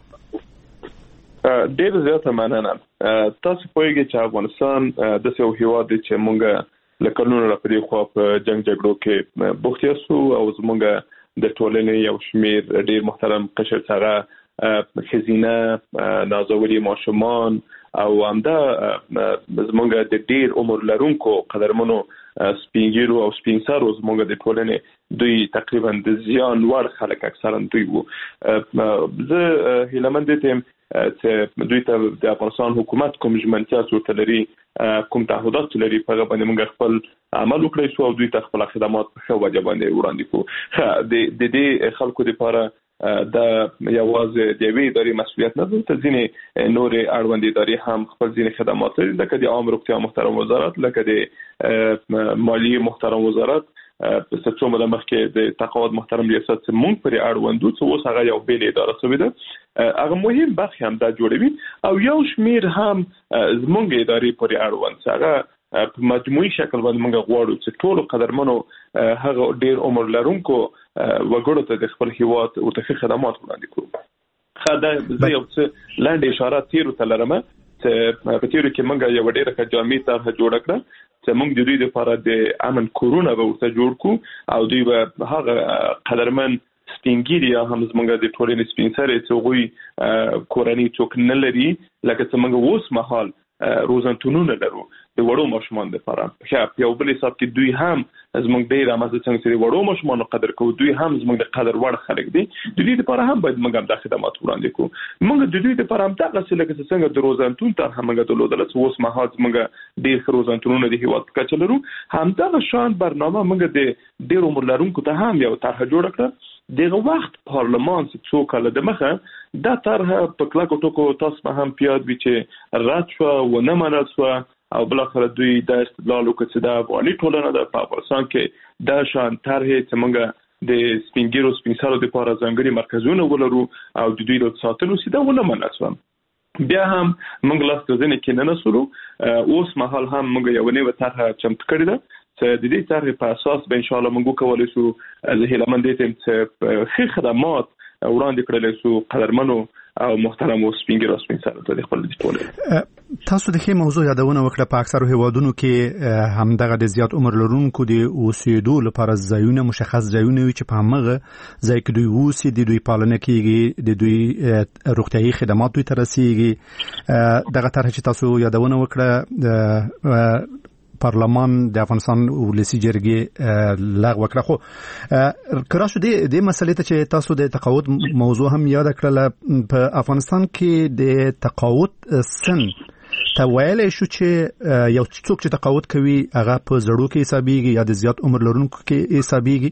ډیر زیات مننه. تاسو پوهیږئ چې افغانستان د یو هیواد دی چې مونږ له کلونو راپدې خو په جنگ جګړو کې بوخت یو او زمونږ د ټولنې یو شمیر ډیر محترم قشر څنګه خزینه نازولي ماشومان او همدا زمونږ د ډیر عمر لرونکو قدرمنو سپینګیرو او سپینسارو زمونږ د ټولنې دوی تقریبا د زیان وړ خلک اکثرا دوی وو. زه هیلمند یم چې دوی ته د افغانستان حکومت کوم ژمنتیا څورته لري، کوم تعهدات لري، په هغه باندې موږ خپل عمل وکړی شو او دوی ته خپل خدمات په ښه وجه باندې وړاندې کوو. د دې خلکو لپاره دا یوازې د یوې ادارې مسؤلیت نه ده، ځینې نورې اړوند ادارې هم خپل ځینې خدمات لري، لکه د عام روغتیا محترم وزارت، لکه د مالیې محترم وزارت، په څو مده مخکې د تقاعد محترم ریاست مونږ پرې اړوندو څه اوس هغه یو بیل اداره شوې ده. هغه مهم برخه هم دا جوړوي او یو شمیر هم زمونږ ادارې پرې اړوند هغه په مجموعي شکل باندې موږ غواړو چې ټول قدرمنو هغه ډیر عمر لرونکو وګړو ته د خپل هیواد او د خدمات وړاندې کړو. خدای زه یو څه لاندې اشاره تیرو ته لرم چې په تیرو کې موږ یو ډیره جامع طرحه جوړ کړه چې موږ د دوی لپاره د امن کورونا به ورته جوړ کو او دوی به هغه قدرمن سپینګیری هم زمونږ د ټولنې سپینسره چې غوي کورنۍ څوک نه لري لکه څنګه اوس مهال روزنتونونه لرو د وړو ماشومان لپاره په یو بل حساب کې دوی هم زموږ ډیر امازه څنګه چې وړو ماشومان قدر کوو دوی هم زموږ د قدر وړ خلک دي د دې لپاره هم باید موږ هم د خدمات وړاندې کوو موږ د دې لپاره هم دغه څه لکه څنګه د روزنتون ته هم موږ د لودل اوس مهال موږ ډیر روزنتونونه د هیواد کچ لرو هم دغه شان برنامه موږ د ډیر عمر لرونکو ته هم یو طرح جوړ کړ دغه وخت پارلمان څخه څو کال د مخه دا طرح په کلاکو ټکو تاسو هم پیاد وی چې رات شو و نه منل شو او بل اخر دوی د استدلال وکړي چې د افغاني ټولنه د افغانستان کې د شان طرح چې موږ د سپینګیرو سپینسارو د لپاره ځانګړي مرکزونه ولرو او د دوی د ساتلو سیده ونه منل شو بیا هم موږ لاس ځنې کې نه نسلو اوس مهال هم موږ یو نوې طرح چمتو کړې ده چې د دې طرح په اساس به ان شاء الله موږ کولای شو د هیلمن دې ته ښه خدمات وړاندې کړل شو قدرمنو او محترم او سپینګر سپینسر ته خپل دي ټول تاسو د خې موضوع یادونه وکړه په اکثرو هیوادونو کې همدغه د زیات عمر لرونکو د اوسېدو لپاره ځایونه مشخص ځایونه وي چې په همغه ځای کې دوی اوسي د دوی پالنه کیږي د دوی روغتیايي خدمات دوی ته رسیږي دغه طرح چې تاسو یادونه وکړه پارلمان د افغانستان ولسی جرګې لغوه کړه خو کراسو د دې مسلې ته چې تاسو د تقاعد موضوع هم یاد کړل په افغانستان کې د تقاعد سن ته ویل شو چې یو څوک چې تقاعد کوي هغه په زړو کې حسابيږي یا د زیات عمر لرونکو کې حسابيږي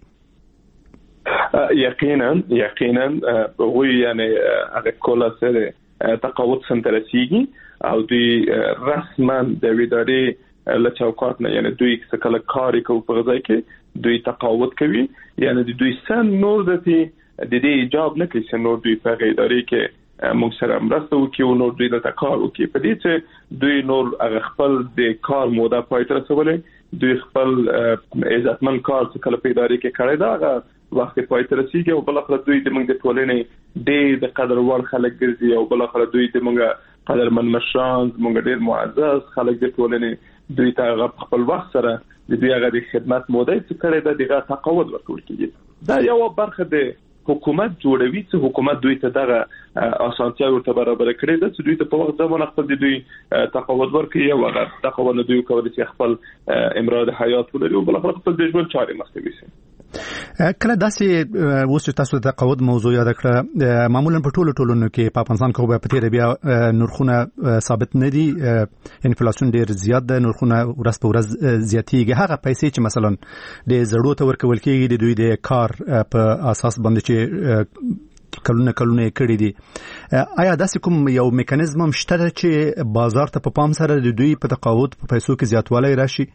یقینا یقینا وی یعنی هغه کوله سره تقاعد سن ترسيږي او د رسما د ویداري له چوکاټ نه یعنی دوی څه کله کار کوي په ځای کې دوی تقاعد کوي یعنی د دوی سن نور د دې د دې ایجاب نه کوي چې نور دوی په غیداري کې موږ سره مرسته وکړي او نور دوی د کار وکړي په دې چې دوی نور هغه خپل د کار موده پای ته رسولې دوی خپل عزتمن کار څه کله په ادارې کې کړی دا هغه وخت پای ته رسیږي او بل اخر دوی د موږ د ټولنې د قدر وړ خلک ګرځي او بل اخر دوی د موږ قدرمن مشران موږ ډیر معزز خلک د ټولنې دوی ته خپل وخت سره د دوی هغه د خدمت موده چې کړی دا دغه تقاعد ورکول کیږي دا یو برخه د حکومت جوړوي چې حکومت دوی ته دغه اسانتیا ورته برابر کړي دا چې دوی ته په وخت ځمانه خپل دوی تقاعد ورکړي او هغه تقاعد دوی کوي چې خپل امراض حیات ولري او بل خپل د ژوند چارې مخکې وي کله داسې وسه تاسو د تقاعد موضوع یاد کړه معمولا په ټولو ټولنو کې په افغانستان کې په تیر بیا نرخونه ثابت نه دي انفلیشن ډیر زیات ده نرخونه ورځ په ورځ زیاتېږي هغه پیسې چې مثلا د زړو ته ورکول کېږي د دوی د کار په اساس باندې چې کلونه کلونه کړي دي آیا داسې کوم یو میکانیزم شته چې بازار ته په پام سره د دوی په تقاعد په پیسو کې زیاتوالی راشي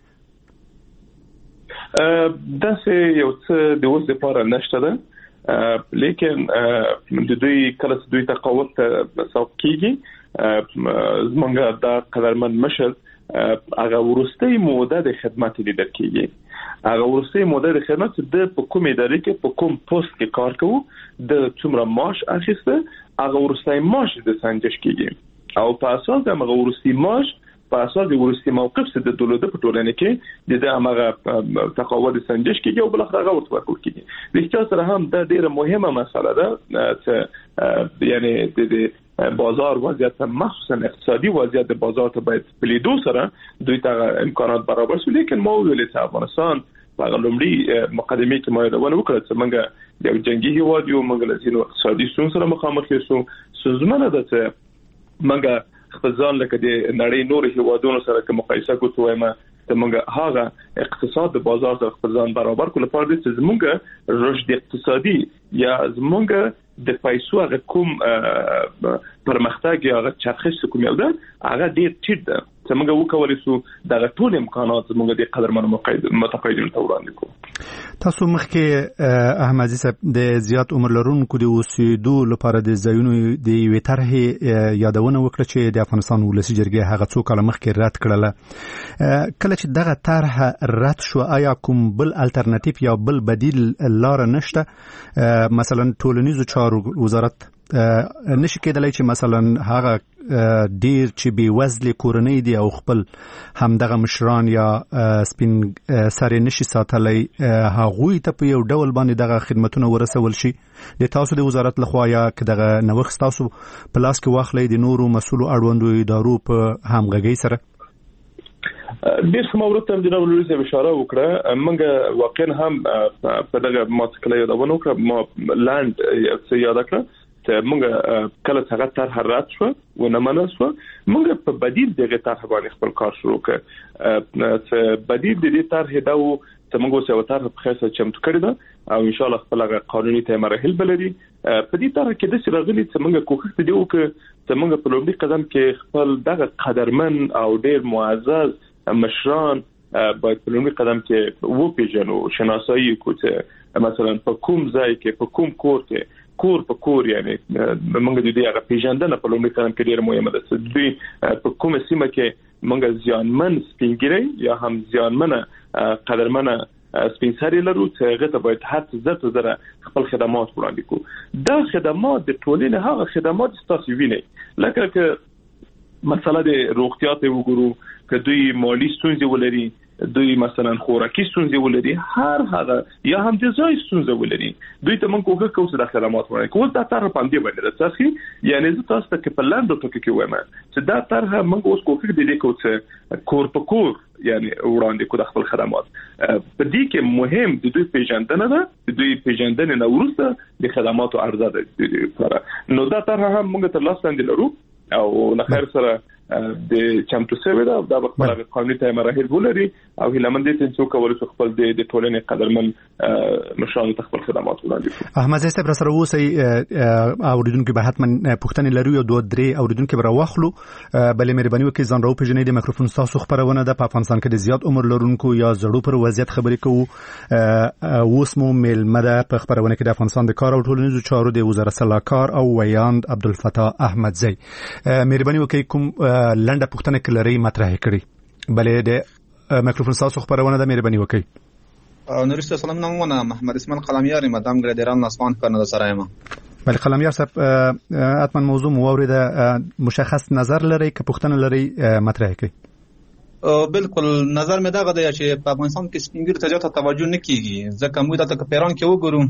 دا سه یو څه د اوس لپاره نشته ده لیکن د دوی کله چې دوی تقاعد ته سوق کیږي زمونږ د قدرمن مشر هغه ورستۍ موده د خدمت لیدل کیږي هغه ورستۍ موده د خدمت د په کوم ادارې کې په کوم پوسټ کې کار کوي د څومره معاش اخیسته هغه ورستۍ معاش د سنجش کیږي او په اساس د هغه ورستۍ معاش په اساس د ورستي موقف څخه د دولت په ټولنه کې د هغه تقاعد سنجش کېږي او بل اخر هغه ورته ورکول کېږي د هیڅ سره هم د ډیره مهمه مسله ده چې یعنی د بازار وضعیت مخصوصا اقتصادي وضعیت د بازار ته باید بلیدو سره دوی ته امکانات برابر شي لیکن ما ویل چې افغانستان په لومړي مقدمه کې ما یادونه وکړه چې موږ یو جنگي هیواد یو موږ له ځینو اقتصادي ستونزو سره مخامخ یو سوزمنه ده چې موږ خپل ځان لکه د نړۍ نور هیوادونو سره کوم مقایسه کوو وایم ته موږ هغه اقتصاد د بازار سره خپل ځان برابر کول لپاره چې موږ رشد اقتصادي یا موږ د پیسو هغه کوم پرمختګ یا هغه چرخش کوم یو ده هغه ډیر ټیټ ده چې موږ وکولای شو د ټول امکانات موږ د قدرمن متقاعدینو ته وړاندې کوو تاسو مخکې احمدي صاحب د زیات عمر لرونکو د اوسېدو لپاره د ځایونو د یوې طرحې یادونه وکړه چې د افغانستان ولسی جرګې هغه څو کاله مخکې رد کړله کله چې دغه طرح رد شو آیا کوم بل الټرناتیو یا بل بدیل لار نشته مثلا ټولنیزو چارو وزارت نشي کېدلای چې مثلا هغه ډیر چې بي وزله کورنۍ دي او خپل همدغه مشران یا سپین سره نشي ساتلای هغه ته په یو ډول باندې دغه خدماتونه ورسول شي د تاسو د وزارت لخوا یا دغه نوښت تاسو په لاس کې واخلئ د نورو مسولو اړوندو ادارو په همغږي سره. ډیر څه مورد ته د نړۍ څخه اشاره وکړه. موږ واقعا هم په دغه ماتکلې یادونه وکړه ما لاند څه یاد کړه چې موږ کله څنګه تر حرات شو و نه منسو موږ په بدیل دغه طرح باندې خپل کار شروع کړ. چې بدیل د دې طرح دا و چې موږ اوس یو طرح په خاصه چمتو کړی دا او ان شاء الله خپل قانوني ته مراحل بلري. په دې طرح کې د سرغلي چې موږ کوښښ کوو چې موږ په لومړي قدم کې خپل دغه قدرمن او ډیر معزز مشران باید په لومړي قدم کې وو پیژنو شناسایی کو چې مثلا په کوم ځای کې په کوم کور کې کور په کور یعنی موږ د دې هغه پیژندنه په لومړي قدم کې ډیر مهمه ده چې دوی په کومه سیمه کې موږ ځانمن سپینګری یا هم ځانمنه قدرمنه سپینساري لرو چې هغه ته باید هڅه زړه زړه خپل خدمات وړاندې کوو. دا خدمات د ټولنې هغه خدمات چې تاسو وینئ لکه که مسله د روغتیا ته وګورو که دوی مالی ستونزې ولري دوی مثلا خوراکي ستونزې ولري هر هغه یا هم د ځای ستونزې ولري دوی ته موږ کوښښ کوو چې د خدمات وړاندې کوو. دا طرح باندې باندې راځي یعنی زه تاسو ته په لاندو ټکو کې وایم چې دا طرح موږ اوس کوښښ دې کوو چې کور په کور یعنی وړاندې کوو د خپل خدمات. په دې کې مهم د دوی پیژندنه ده د دوی پیژندنه نه وروسته د خدماتو عرضه ده. نو دا طرح هم موږ تر لاسه لرو او له خیر سره د چمتو سوي دا د خپل قانوني ته مراحل ولري او هلمند دې څو کول څو خپل د ټولنې قدرمن مشران ته خپل خدمات وړاندې کوي. احمد زیات پر سره وسی اوریدونکو به حتما پښتنې لري او دوه درې اوریدونکو به راوخلو بلې مهرباني وکړئ ځان راو پیژنې د میکروفون تاسو خبرونه د افغانستان کې د زیات عمر لرونکو یا زړو پر وضعیت خبرې کوو. اوس مو میلمه ده په خبرونه کې د افغانستان د کار او ټولنیزو چارو د وزارت سلاکار او ویاند عبدالفتاح احمدزی. مهرباني وکړئ کوم لنډه پوښتنه کلري مطرح کړي بلې د میکروفون تاسو خبرونه د مهرباني وکړي. نوري سلام نامونه محمد اسماعیل قلمیار مدام ګریډران نسوان کانادا سره یم. بله قلمیار صاحب حتما موضوع مورد مشخص نظر لري که پوښتنه لري مطرح کړي. بالکل نظر مې دا غواړي چې په افغانستان کې سپینګر ته زیاته توجه نه کیږي ځکه موږ ته په پیران کې وګورو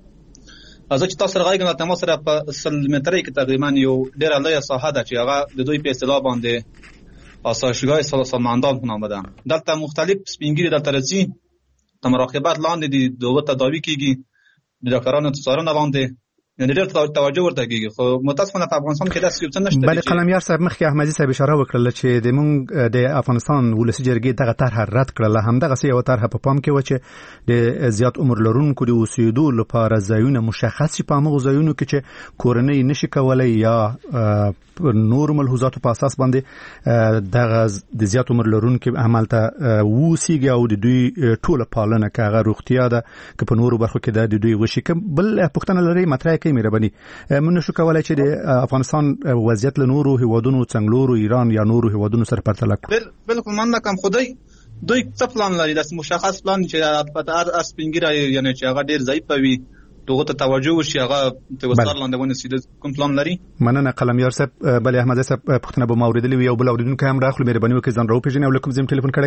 ازه چې تاسو راغی کنه تاسو سره په سل مترې کې تقریبا یو ډېر لوی ساحه ده چې هغه د دوی په اصطلاح باندې اساسګای سلسلماندان په نامه ده. دلته مختلف سپینګری دلته راځي د مراقبت لاندې د دوه تداوی کیږي د ډاکټرانو څارنه باندې یعنی ډېر توجه ورته کیږي خو متاسفانه په افغانستان کې داسې څه نشته. بل قلمیار صاحب مخکې احمدي صاحب اشاره وکړه چې د مونږ د افغانستان ولسی جرګې دغه طرح رد کړل همدغه څه یو طرح په پام کې و چې د زیات عمر لرونکو د اوسېدو لپاره ځایونه مشخص شي په هغه ځایونو کې چې کورنۍ نشي کولای یا نور ملحوظات په اساس باندې دغه د زیات عمر لرونکو عملته ووسیږي او د دوی ټول پالنه کاغه روغتیا ده که په نورو برخو کې د دوی وشي بل پښتنه لري مطرح کوي مهرباني موږ نشو کولای چې د افغانستان وضعیت له نورو هیوادونو څنګه ایران یا نورو هیوادونو سره پرتله کړو. بالکل من نکم خدای دوی څه پلان لري د مشخص پلان چې په هر اسپینګری یعنی چې هغه ډیر ضعیف وي دغه ته توجه وشي هغه ته وسار لاندې ونه سیده کوم پلان لري. مننه قلمیار صاحب. بل احمد صاحب پښتنه به موریدلی وي او بل اوریدونکو هم راخلو مهرباني وکړئ ځان راو پیژنئ او لکم زم ټلیفون کړئ.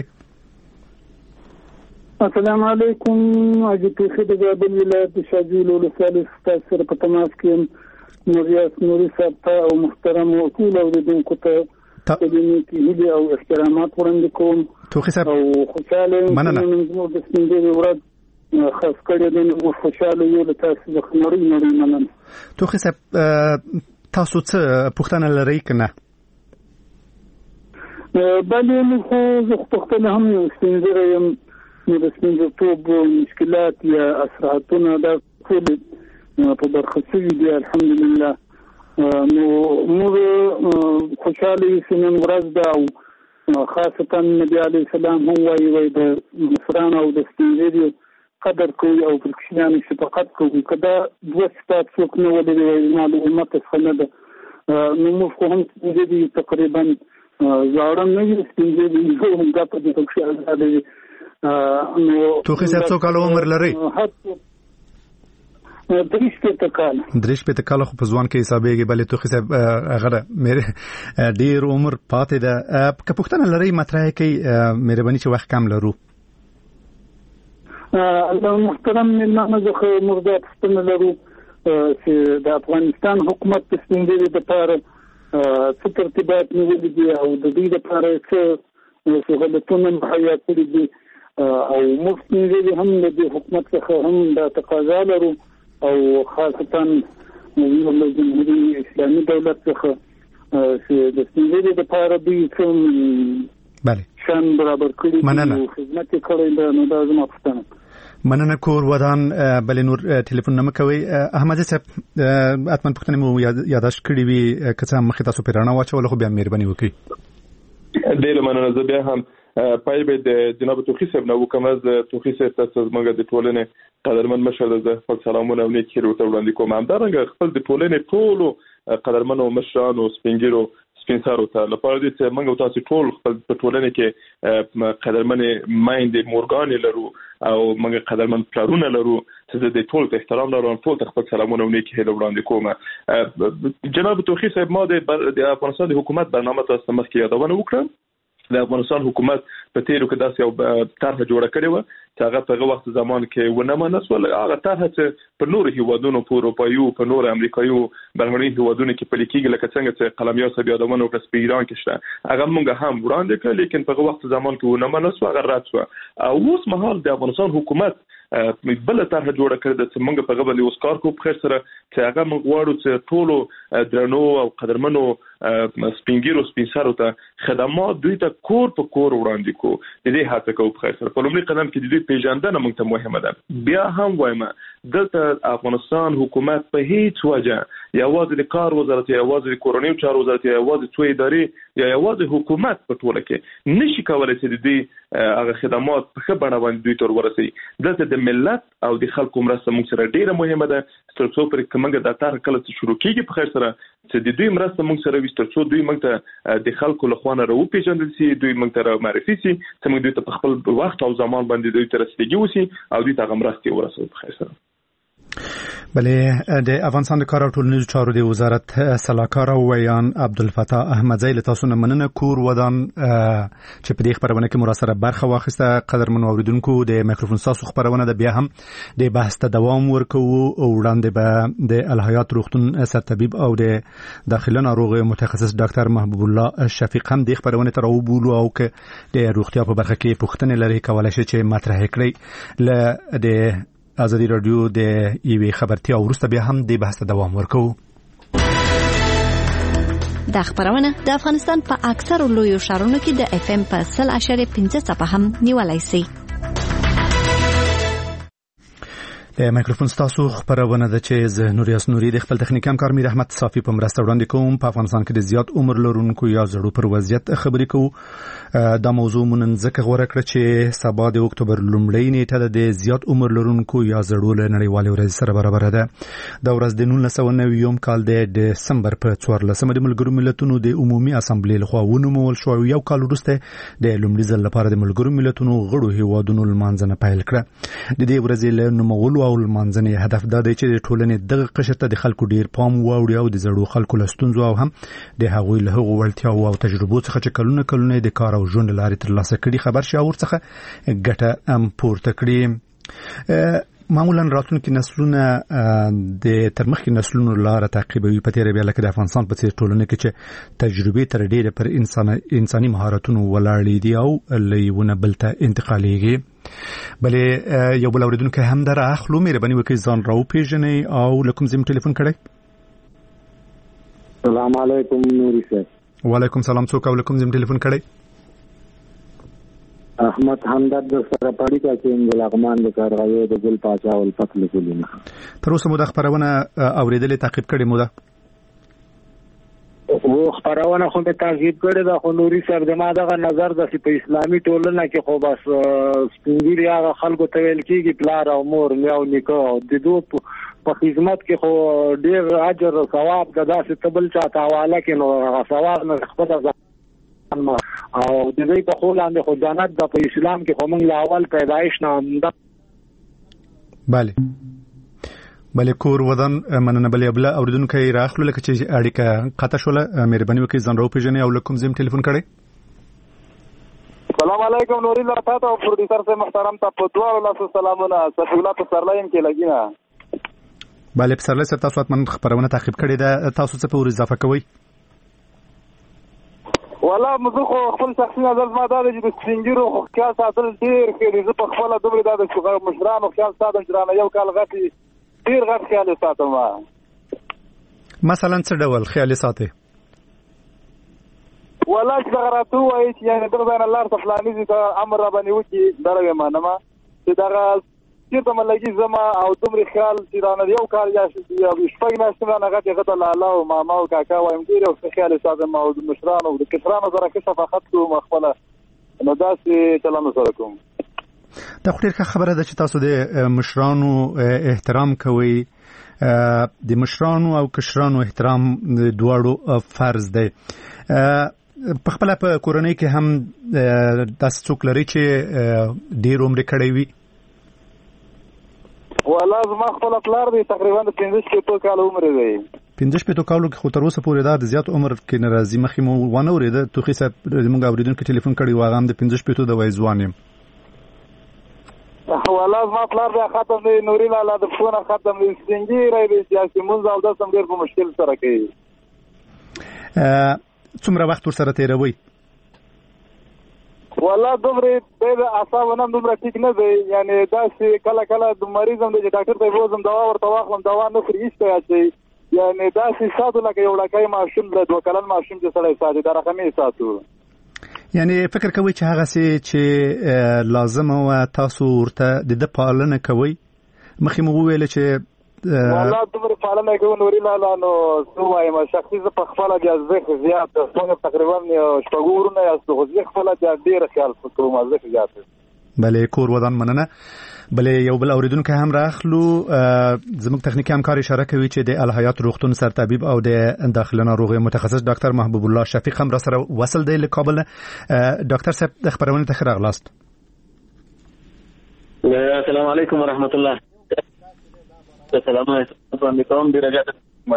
السلام علیکم. اجي په خدای د بل ولایت شاجیل ولسوالۍ ستاسو سره په تماس کې نوریاس نوري صاحب او محترم وکیل اوریدونکو ته تقدیم کې او احترامات وړاندې کوم. توخی صاحب او خوشاله مننه موږ د سپینډې ورځ خاص کړی د خوشاله یو د تاسو د خنوري نړۍ مننه. توخی صاحب تاسو څه پوښتنه لرئ کنه؟ بلې نو خو زه پوښتنه هم یو سپینډې یم نو د سپینډېتوب مشکلات یا اثراتونه دا ټول په برخه شوي دي الحمدلله. نو موږ خوشاله یو چې نن ورځ ده او خاصتا نبي علیه السلام هم وایي وایي د مصرانو او د سپینډېرو قدر کوي او پر کشمیانو شفقت کوي که دا دوه صفات څوک نه ولري وایي زما د امت څخه نه ده. نو موږ خو هم سپینډېري تقریبا زاړه نه یو سپینډېري یو هم دا په دې پکښې ازاده وي. توخی صاحب څو کاله عمر لري؟ درې شپېته کاله درې شپېته کاله خو په ځوان کې حسابېږي. بلې توخي صاحب هغه مېرې ډېر عمر پاتې ده. که پوښتنه لرئ مطرح کوي مهرباني چې وخت کم لرو. الله محترم مېلمانه زه موږ دا پوښتنه لرو چې د افغانستان حکومت د سپین ږیرو دپاره څه ترتیبات نیولي دي او د دوی دپاره څه سهولتونه مهیا کړي دي او موږ سپین ږیري هم د دې حکومت څخه هم دا تقاضا لرو او خاصتا د جمهوري اسلامي دولت څخه چې د سپین ږیرو دپاره دوی څه بله شان برابر کړي مننه خدمت یې کړی ده. نو دا زما پوښتنه. مننه کور ودان. بلې نور ټلیفون نه مکوئ. احمد صاحب اتمن پوښتنې مو یاداشت کړې وي که څه هم مخکې تاسو پرې رڼا واچوله خو بیا مهرباني وکړئ. ډېره مننه. زه بیا هم پای به د جناب توخي صاحب نه وکم. از توخي صاحب ته زموږ د ټولنې قدرمن مشر زه خپل سلامونه او نیکي ورته وړاندې کوم. همدارنګه خپل د ټولنې ټولو قدرمنو مشرانو سپین ږیرو سپین سارو ته لپاره دې چې موږ تاسو ټول خپل په ټولنه کې قدرمنې مایندې مورګانې لرو او موږ قدرمن پلارونه لرو چې د ټول ته احترام لرو. ټول ته خپل سلامونه او نیکي وړاندې کوم. جناب توخي صاحب ما د افغانستان د حکومت برنامه تاسو مخکې یادونه وکړه. د افغانستان حکومت په تیرو کې داسې یو طرحه جوړه کړې وه چې هغه په هغه وخت زمان کې ونه منسول. هغه طرحه چې په نورو هیوادونو په اروپایي په نورو امریکایي بهرني هیوادونو کې پلي کېږي لکه څنګه چې قلمیا صاحب یادونه وکړه په ایران کې شته هغه موږ هم وړاندې کړ لیکن په هغه وخت زمان کې ونه منسول هغه رد شوه. او اوس مهال د افغانستان حکومت بل طرحه جوړه کړې ده چې موږ په هغه باندې اوس کار کوو په خیر سره چې هغه موږ غواړو چې ټولو درنو او قدرمنو سپین ږیرو سپین سارو ته خدمات دوی ته کور په کور وړاندې کوو. د دې هڅه کوو په خیر سره. په لومړي قدم کې د دوی پیژندنه موږ ته مهمه ده. بیا هم وایم دلته افغانستان حکومت په هیڅ وجه یوازې د کار وزارت یا یوازې د کورنیو چارو وزارت یا یوازې څو ادارې یا یوازې حکومت په ټوله کې نشي کولای چې د دې هغه خدمات په ښه بڼه باندې دوی ته ورسوي. دلته د ملت او د خلکو مرسته موږ سره ډیره مهمه ده. تر څو پرې که موږ دا طرح کله چې شروع کېږي په خیر سره چې د دوی مرسته موږ سره وي تر څو دوی موږ ته د خلکو له خوا نه راوپېژندل سي دوی موږ ته معرفي سي چې موږ دوی ته په خپل وخت او زمان باندې دوی ته رسیدګي وسي او دوی ته هغه مرستې ورسوي په خیر سره. بلې د افغانستان د کار او ټولنیزو چارو د وزارت سلاکار ویان عبدالفتاح احمدزی له تاسو نه مننه کور ودان چې په دې خبرونه کې مراسله برخه واخیسته. قدرمنو اوریدونکو د میکروفون تاسو خبرونه د بیا هم د بحث ته دوام ورکوو او وړاندې به د الحیات روغتون سرطبیب او د داخله ناروغیو متخصص ډاکټر محبوب الله شفیق هم د خبرونه تر وبولو او که د روغتیا په برخه کې پوښتنې لري کولای شي چې مطرح کړئ. ل د ازادي رادیو د یوې خبرتیا وروسته بیا هم د بحث دوام ورکوو. دا خبرونه د افغانستان په اکثر لویو ښارونو کې د اف ام په سل اشاریه پنځه څپه هم نیولای شي. د میکروفون تاسو خبرونه ده چې ز نوریاس نوري د خپل تخنیک همکار میر احمد صافي په مرسته وړاندې کوم. په افغانستان کې د زیات عمر لرونکو یا زړو پر وضعیت خبرې کوو. دا موضوع مونږ ځکه غوړه کړ چې سبا د اکتوبر لومړۍ نیټه د زیات عمر لرونکو یا زړو له نړیوالې ورځې سره برابر ده. دا ورځ د نولس سوه نوي کال د دسمبر په څوارلسمه د ملګرو ملتونو د عمومي اسامبلې لخوا ونومول شو. یو کال وروسته د لومړي ځل لپاره د ملګرو ملتونو غړو هیوادونو لمانځنه پیل کړه. د دې ورځې له نومولو او لمانځنې هدف دا دی چې د ټولنې دغه قشر ته د خلکو ډیر پام واوړي او د زړو خلکو له ستونزو او هم د هغوی له هغو وړتیاو او تجربو څخه چې کلونه کلونه د کار او ژوند لارې ترلاسه کړي خبر شي او ورڅخه ګټه هم پورته کړي. معمولا راتلونکي نسلونه د ترمخکې نسلونو لاره تعقیبوي په تیره بیا لکه د افغانستان په څیر ټولنه کې چې تجربې تر ډیره پر انسان انساني مهارتونو ولاړې دي او له یوه بل ته انتقالیږي. بلې یو بل اوریدونکی هم در اخلو مهرباني وکړئ ځان راوپېژنئ او له کوم ځای مو ټلیفون کړی؟ السلام علیکم نوري صاحب. وعلیکم سلام. څوک او له کوم ځای مو ټلیفون کړی؟ احمد همدرد سره پاړی کا چې د لغمان د کارغوی د ګل پاچا او الفتح لګولینه. تر اوسه مو د خبرونه اوریدلې تعقیب کړې مو ده؟ و خبرونه خو به تعقیب کړی دا خو نوري صاحب د ما دغه نظر د په اسلامي ټولنه کې خو بس سپینګری هغه خلکو ته ویل کېږي پلار او مور میا او نیکه او د دوه په خدمت کې خو ډیر اجر او ثواب د داسې تبل چاته حواله کې نو هغه ثواب نه خپل او د دې په خو لاندې خو جنت د په اسلام کې کوم لا اول پیدایش نه ده. bale بلې کور ودان مننه بلې ابله اوریدونکو راخلو لکه چې اړیکه قطع شوله مهرباني وکړئ ځان راوپېژنئ او له کوم ځای ټلیفون کړئ. السلام علیکم نور الله تاسو او پروډوسر سے محترم ته په دواړو لاسو سلامونه. صفی الله په سرلایم کې لګینا. بلې په سرلای سره تاسو اتمن خبرونه تعقیب کړې ده، تاسو څه په ور اضافه کوئ؟ والله موږ خو خپل شخصي نظر ما دا دی چې د سپینګیرو خو خیال ساتل ډېر ښه دي. زه په خپله دومره دا د مشرانو خیال ساتم چې رانه یو کال غټ ډېر غټ خیال یې ساتم. مثلا څه ډول خیال یې ساتئ؟ والله چې دغه راته ووایي چې یعنې دغه ځای نه لاړ ته فلاني ځای ته امر راباندې وکړي دغه یې منمه چې دغه چېرته مه لګي زما او دومره خیال چې رانه یو کال یا شپږ میاشتې رانه غټې غټه لالا او ماما او کاکا وایم ډېر یو ښه خیال یې ساتم او د مشرانو د کشرانو سره ښه شفقت کوم خپله نو داسې چلند سره کوم. دا خو ډېر ښه خبره ده چې تاسو د مشرانو احترام کوئ. د مشرانو او کشرانو احترام دواړو فرض دی. په خپله په کورنۍ کې هم داسې څوک لري چې ډېر عمر کړی وي؟ والله زما خپل پلار دی تقریبا د پنځه شپېتو کال عمر دی. پنځه شپېتو کالو کې خو تر اوسه پورې دا د زیات عمر کې نه راځي. مخکې مو ونه اورېده توخي صاحب زموږ اورېدونکي ټلیفون کړی و، هغه هم د پنځه شپېتو د وایي ځوان یم. والله زما پلار بیا ختم دی نوري لالا د پښو نه ختم دی سپینګیری دی سیاسي لمونځ او داس هم ډېر په مشکل سره کوي. څومره وخت ورسره تېروئ؟ والله دومره دی د اعصابو نه هم دومره ټیک نه دی. یعنې داسې کله کله د مریض هم دی چې ډاکټر ته یې بوځم دوا ورته واخلم دوا نه خوري ایسته یې اچوي. یعنې داسې ساتو لکه یو ډکی ماشوم دی دوه کلن ماشوم چې سړی ساتي دا رقم یې ساتو. یعنې فکر کوئ چې هغسې چې لازمه وه تاسو ورته د ده پالنه کوئ؟ مخکې مو وویله چې والله دومره پالنه کوو نوري لالا نو څه ووایم شخصي زه په خپله بیا زه زیات څنګه تقریبا شپږو ورونه یاست خو زه خپله بیا ډېره خیال کوم زه زیات. بلې کور ودان مننه. بلې یو بل اوریدونکی هم راخلو. زموږ تخنیکي همکار اشاره کوي چې د الحیات روغتون سرطبیب او د داخله ناروغیو متخصص ډاکټر محبوب الله شفیق هم را سره وصل دی له کابل. ډاکټر صاحب د خبرونې ته ښه راغلاست. السلام علیکم ورحمت الله. السلام علیکم ډیره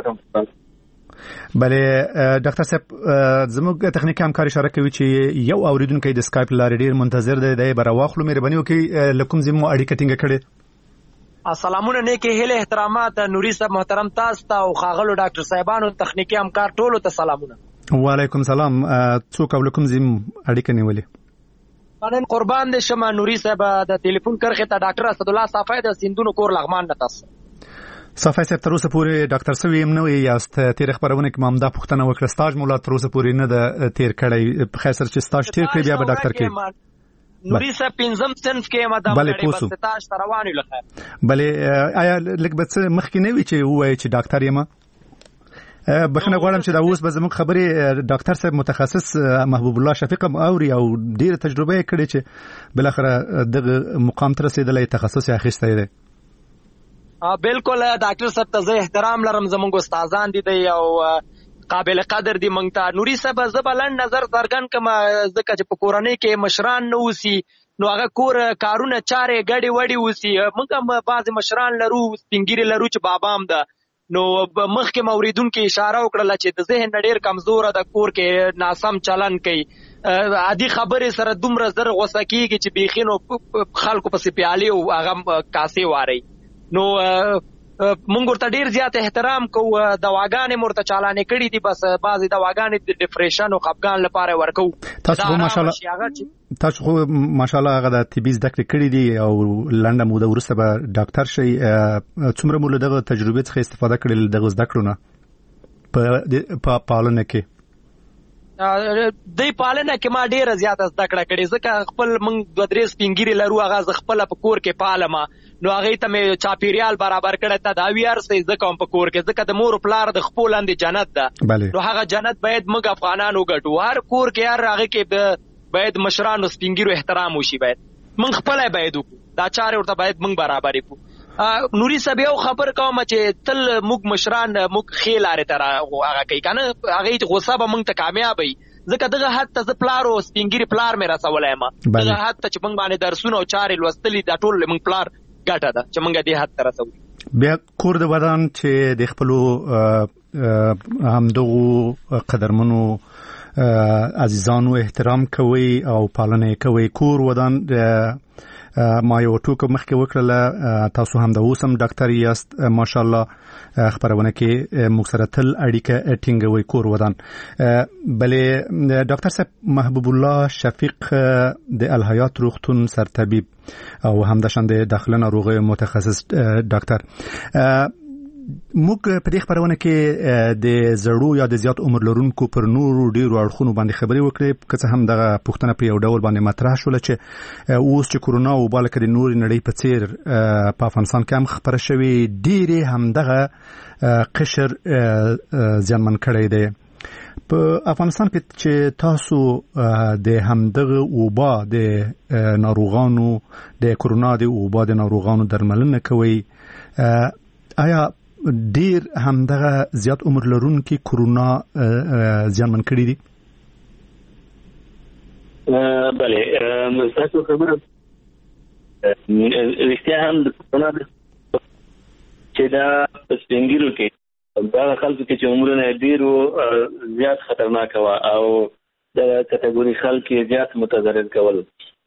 بلې ډاکټر صاحب زموږ تخنیکي همکار اشاره کوي چې یو اوریدونکی د سکایپ لارې ډېر منتظر دی دی به راواخلو. مهرباني وکړئ له کوم ځای مو اړیکه ټینګه کړې؟ سلامونه نیکې هیلې احترامات نوري صاحب محترم تاسو ته او ښاغلو ډاکټر صاحبانو تخنیکي همکار ټولو ته سلامونه. وعلیکم سلام. څوک او له کوم ځای اړیکه نیولې؟ منن قربان دې شمه نوري صاحب د ټلیفون کرښې ته ډاکټر اسدالله صافی د سیندونو کور لغمان نه تاسو. صافی صاحب تر اوسه پورې ډاکټر سوی هم نه وي یاست. تېره خبرونه کې ما همدا پوښتنه وکړه سټاژ مو لا تر اوسه پورې نه ده تېر کړی. په خیر سره چې سټاژ تېر کړی بیا به ډاکټر کوي. نوري صاحب پنځم صنف کې ما دا بلې بس سټاژ ته روان یو لخوا. بلې آیا لږ به څه مخکې نه وي چې ووایي چې ډاکټر یم؟ بخښنه غواړم چې دا اوس به زموږ خبرې ډاکټر صاحب متخصص محبوب الله شفیق هم اوري او ډېره تجربه یې کړې چې بالاخره دغه مقام ته رسېدلی تخصص یې اخیستی دی. بالکل ډاکټر صاحب ته زه احترام لرم. زموږ استادان دي دی او قابل قدر دي مونږ ته. نوري صاحب زه به لنډ نظر څرګند کړم ځکه چې په کورنۍ کې مشران نه اوسي نو هغه کور کارونه چارې ګډې وډې اوسي. موږ هم بعضې مشران لرو سپینګیري لرو چې بابا هم ده نو مخکې مو اورېدونکي اشاره وکړله چې د ذهن نه ډېر کمزوره ده کور کې ناسم چلن کوي. عادي خبرې سره دومره زر غوسه کېږي چې بیخي نو خلکو پسې پیالې او هغه کاسې واروي. نو مونږ ورته ډیر زیات احترام کوو. دواګانې مو ورته چالانې کړي دي بس بعضې دواګانې د ډپریشن او خفګان لپاره ورکوو. تاسو خو ماشاءالله تاسو خو ماشاءالله هغه د طبي زده کړې کړي دي او لنډه موده وروسته به ډاکټر شئ. څومره مو له دغه تجربې څخه استفاده کړې له دغه زده کړو نه په پالنه کې؟ دی پالنه کې ما ډیره زیاته زده کړه کړې ځکه خپل موږ دوه درې سپینګیري لرو هغه زه خپله په کور کې پالمه نو هغې ته مې چاپیریال برابر کړی تداوي هر څه زده کوم په کور کې ځکه د مور پلار د خپو لاندې جنت ده نو هغه جنت باید موږ افغانان وګټو. هر کور کې هر هغه کې باید مشرانو سپینګیرو احترام وشي. باید موږ خپله باید وکړو دا چارې ورته باید موږ برابرې کړو. نوري صاحب یو خبر کوم چې تل موږ مشران موږ ښې لارې ته هغه کوي که نه هغې غوسه به موږ ته کامیابوي ځکه دغه حد ته زه پلار او سپینګیري پلار مې رسولی یم. دغه حد ته چې موږ باندې درسونه او چارې لوستلي دا ټول موږ پلار ګټه ده چې موږ دې حد ته رسو. بیا کور د ودان چې د خپلو همدغو قدرمنو عزیزانو احترام کوي او پالنه کوي. کور ودان ما یو ټوک مخکې وکړله، تاسو هم د اوسم ډاکټر یاست ماشاءالله، خبرونه کې موږ سره تل اړیکه ټینګوي. کور ودان بلې ډاکټر صاحب محبوب الله شفیق د الحیات روغتون سرطبیب او همداشان د داخله ناروغي متخصص ډاکټر، موږ په دې خبرونه کې د زړو یا د زیات عمر لرونکو پر نورو ډیرو اړخونو باندې خبرې وکړې، که څه هم دغه پوښتنه په یو ډول باندې مطرح شوله چې اوس چې کورونا وبا لکه د نورې نړۍ په څیر په افغانستان کې هم خپره شوې، ډیرې همدغه قشر زیانمن کړی دی. په افغانستان کې چې تاسو د همدغه وبا د ناروغانو د کورونا د وبا د ناروغانو درملنه کوي، آیا ډیر همدغه زیات عمر لرونکي کورونا زیانمن کړي دي؟ بله، تاسو خبره رښتیا هم د کورونا چې دا په سپینګیرو کې دا خلکو کې چې عمرونه ډیرو زیات خطرناک وه او د کټګوري خلک زیات متضرر کول.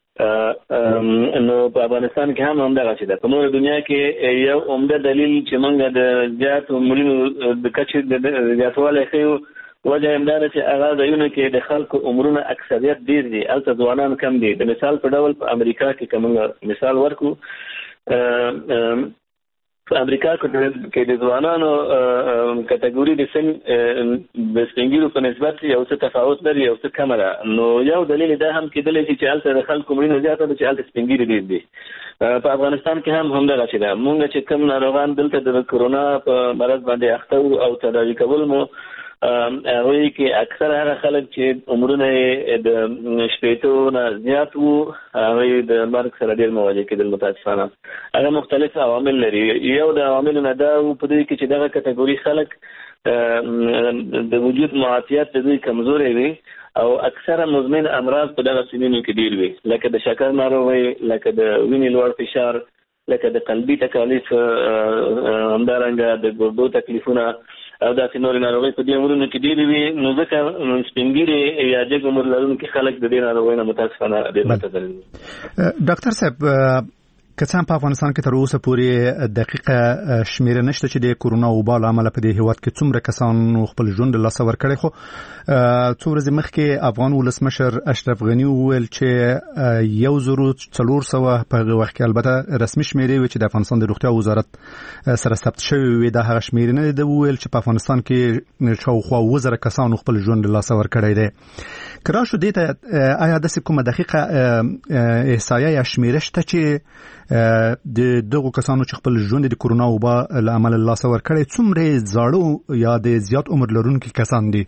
نو په افغانستان کې هم همدغه شی ده. په نور دنیا کې یو عمده دلیل چې موږ د زیات عمرونو د کچې د زیاتوالی ښیو وجه یې همدا ده چې هغه ځایونو کې د خلکو عمرونه اکثریت ډیر دي، هلته ځوانان کم دي. د مثال په ډول په امریکا کې که موږ مثال ورکړو، په امریکا کې د ځوانانو کټګوري د سن د سپینګیرو په نسبت یو څه تفاوت لري، یو څه کمه ده. نو یو دلیل دا هم کېدلی شي چې هلته د خلکو مړینه زیاته ده چې هلته سپینګیري ډېر دي. په افغانستان کې هم همدغه شی ده. مونږ چې کوم ناروغان دلته د کورونا په مرض باندې اخته وو او تداوي کول مو هغوی کې اکثر هغه خلک چې عمرونه یې د شپېتو نه زیات وو، هغوی د مرګ سره ډېر مواجه کېدل متاسفانه. هغه مختلف عوامل لري. یو د عواملو نه دا و په دوی کې چې دغه کټګوري خلک د وجود معافیت د دوی کمزوری وي او اکثره مزمن امراض په دغه سنینو کې ډېر وي، لکه د شکر ناروغۍ، لکه د وینې لوړ فشار، لکه د قلبي تکالیف، همدارنګه د ګردو تکلیفونه او داسې نورې ناروغۍ په دې عمرونو کې ډېرې وي. نو ځکه سپینګیري یا جګ عمر لرونکي خلک د دې ناروغۍ نه متاسفانه ډېر متضرر دي. ډاکټر صاحب، که څه هم په افغانستان کې تر اوسه پورې دقیقه شمیره نشته چې د کورونا وبا له امله په دې هیواد کې څومره کسان خپل ژوند له لاسه ورکړی، خو څو ورځې مخکې افغان ولسمشر اشرف غني وویل چې یو زرو څلور سوه په هغه وخت کې البته رسمي شمیرې وې چې د افغانستان د روغتیا وزارت سره ثبت شوې وې، دا هغه شمیرې نه ده. وویل چې په افغانستان کې شاوخوا اووه زره کسانو خپل ژوند له لاسه ورکړی دی. که راشو دې ته، آیا داسې کومه دقیقه احصایه یا شمیره شته چې د دغو کسانو چې خپل ژوند د کورونا وبا له امله له لاسه ورکړی څومره زاړه یا د زیات عمر لرونکي کسان دي؟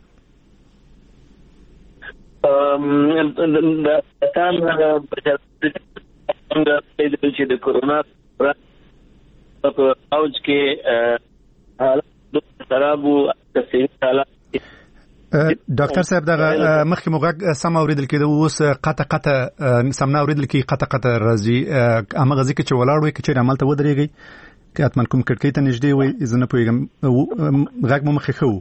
چې د کورونا په اوج کې حالات خراب وو، ډاکټر صاحب دغه مخکې مو غږ سم اورېدل کېده، اوس قطع قطع سم نه اورېدل کېږي، قطع قطع راځي. همغه ځای کې چې ولاړ وئ که چېرې همالته ودرېږئ، که حتما کوم کړکۍ ته نږدې وئ، زه نه پوهېږم، غږ مو مخکې ښه و.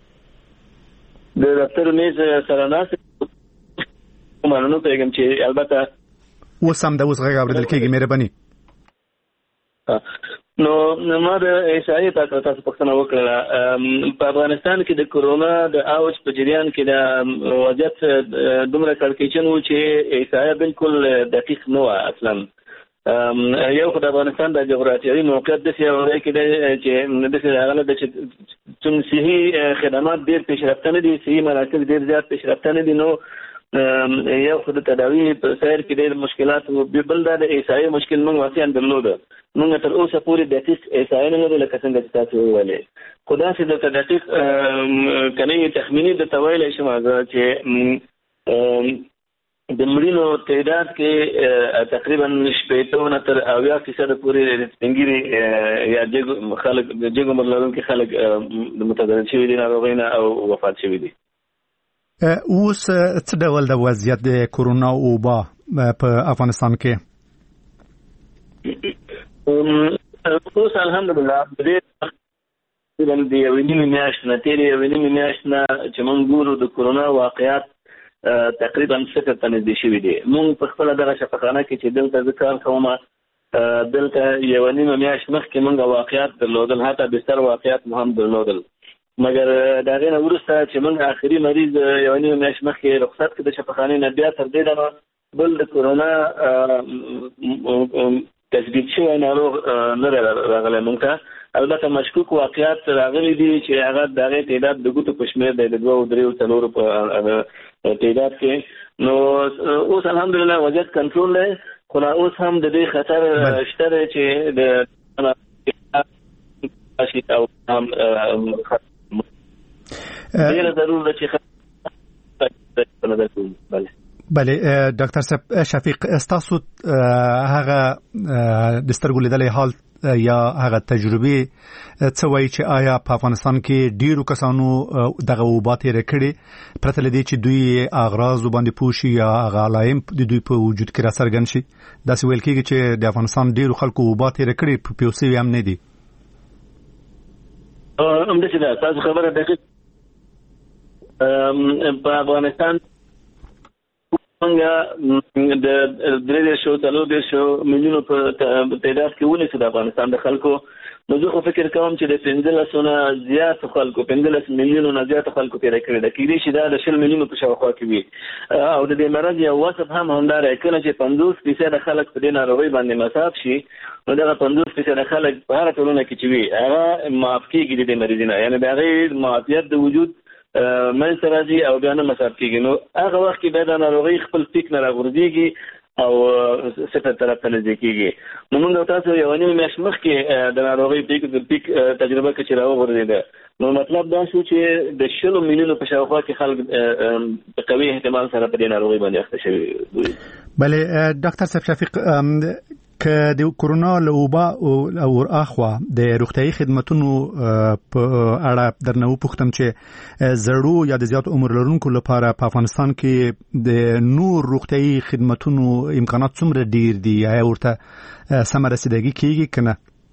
د دفتر میز سره ناست ما نه پوهېږم چې البته اوس هم د اوس غږ اورېدل کېږي، مهرباني. نو ما د احصایې په تاسو پوښتنه وکړله. په افغانستان کې د کورونا د اوج په جریان کې د وضعیت دومره کړکېچن و چې احصایه بالکل دقیق نه وه اصلا. یو خو د افغانستان د جغرافیایي موقعیت داسې یو ځای کې دی چې داسې راغلی ده چې چون صحي خدمات ډېر پیشرفته نه دي، صحي مراکز ډېر زیات پیشرفته نه دي، نو یو خو د تداوي په سیر کې ډېر مشکلات وو. بل دا د احصایې مشکل موږ واقعا درلوده. موږ تر اوسه پورې دقیق احصایه نه لرو لکه څنګه چې تاسو وویلې، خو داسې درته دقیق کنی تخمیني درته ویلی شم چې د مړینو تعداد کې تقریبا شپېته نه تر اویا فیصده پورې د سپینګیري یا جګ خلک جګ عمر لرونکي خلک متضرر شوي دي ناروغۍ نه او وفات شوي دي. اوس څه ډول د وضعیت د کورونا وبا په افغانستان کې؟ اوس الحمدلله دې د یوې نیمې میاشتې نه تېرې یوې نیمې میاشتې نه چې موږ ګورو د کورونا واقعیات تقریبا صفر ته نږدې شوي دي. موږ په خپله دغه شفاخانه کې چې دلته زه کار کوم دلته یوه نیمه میاشت مخکې موږ واقعیات درلودل، حتی بستر واقعیات مو هم درلودل، مګر د هغې نه وروسته چې موږ آخري مریض یوه نیمه میاشت مخکې رخصت کړ د شفاخانې نه، بیا تر دې دمه بل د کورونا تثبیت شوی ناروغ نه راغلی موږ ته. البته مشکوک واقعیات راغلي دي چې هغه د هغې تعداد د ګوتو په شمېر دی، د دوو دریو څلورو په تعداد کې. نو اوس الحمدلله وضعیت کنټرول دی، خو لا اوس هم د دې خطر شته دی چې د او هم ډېره ضرور ده چې بله بله ډاکټر صاحب شفیق، ستاسو هغه د سترګو لیدلی حال یا هغه تجربې څه وایي چې آیا په افغانستان کې ډیرو کسانو دغه وبا تېره کړې پرته له دې چې دوی اغراضو باندې پوه شي یا هغه علایم د دوی په وجود کې راڅرګند شي؟ داسې ویل کېږي چې د افغانستان ډیرو خلکو وبا تېره کړې پیو سوي هم نه دي. همداسې ده، تاسو خبره دقیق. په افغانستان موږ د درې دېرشو څلور دېرشو میلیونو په تعداد کې ونیسو د افغانستان د خلکو. نو زه خو فکر کوم چې د پنځلسو نه زیاتو خلکو پنځلس میلیونو نه زیاتو خلکو تېره کړې ده، کېدای شي دا د شل میلیونو په شاوخوا کې وي. او د دې مرض یو وصف هم همدا دی، کله چې پنځوس فیصده خلک په دې ناروغۍ باندې مصاب شي نو دغه پنځوس فیصده خلک په هره ټولنه کې چې وي هغه معاف کېږي د دې مریض نه، یعنې د هغې معافیت د وجود منځته راځي او بیا نه مصاب کېږي. نو هغه وخت کې بیا د ناروغۍ خپل پیک نه راغورځېږي او صفر طرف ته نږدې کېږي. نو موږ تاسو یوه نیمه میاشت مخکې د ناروغۍ پیک د پیک تجربه کې چې راوغورځېده، نو مطلب دا شو چې د شلو میلیونو په شاوخوا کې خلک په قوي احتمال سره په دې ناروغۍ باندې اخته شوي. بله ډاکټر صاحب شفیق، که د کورونا له وبا او اخوا د روغتیايي خدماتونو په اړه درنه وپوښتم چې زړو یا د زیات عمر لرونکو لپاره په افغانستان کې د نور روغتیايي خدماتونو امکانات څومره ډیر دي؟ آیا ورته سمه رسیدګي کیږي که نه؟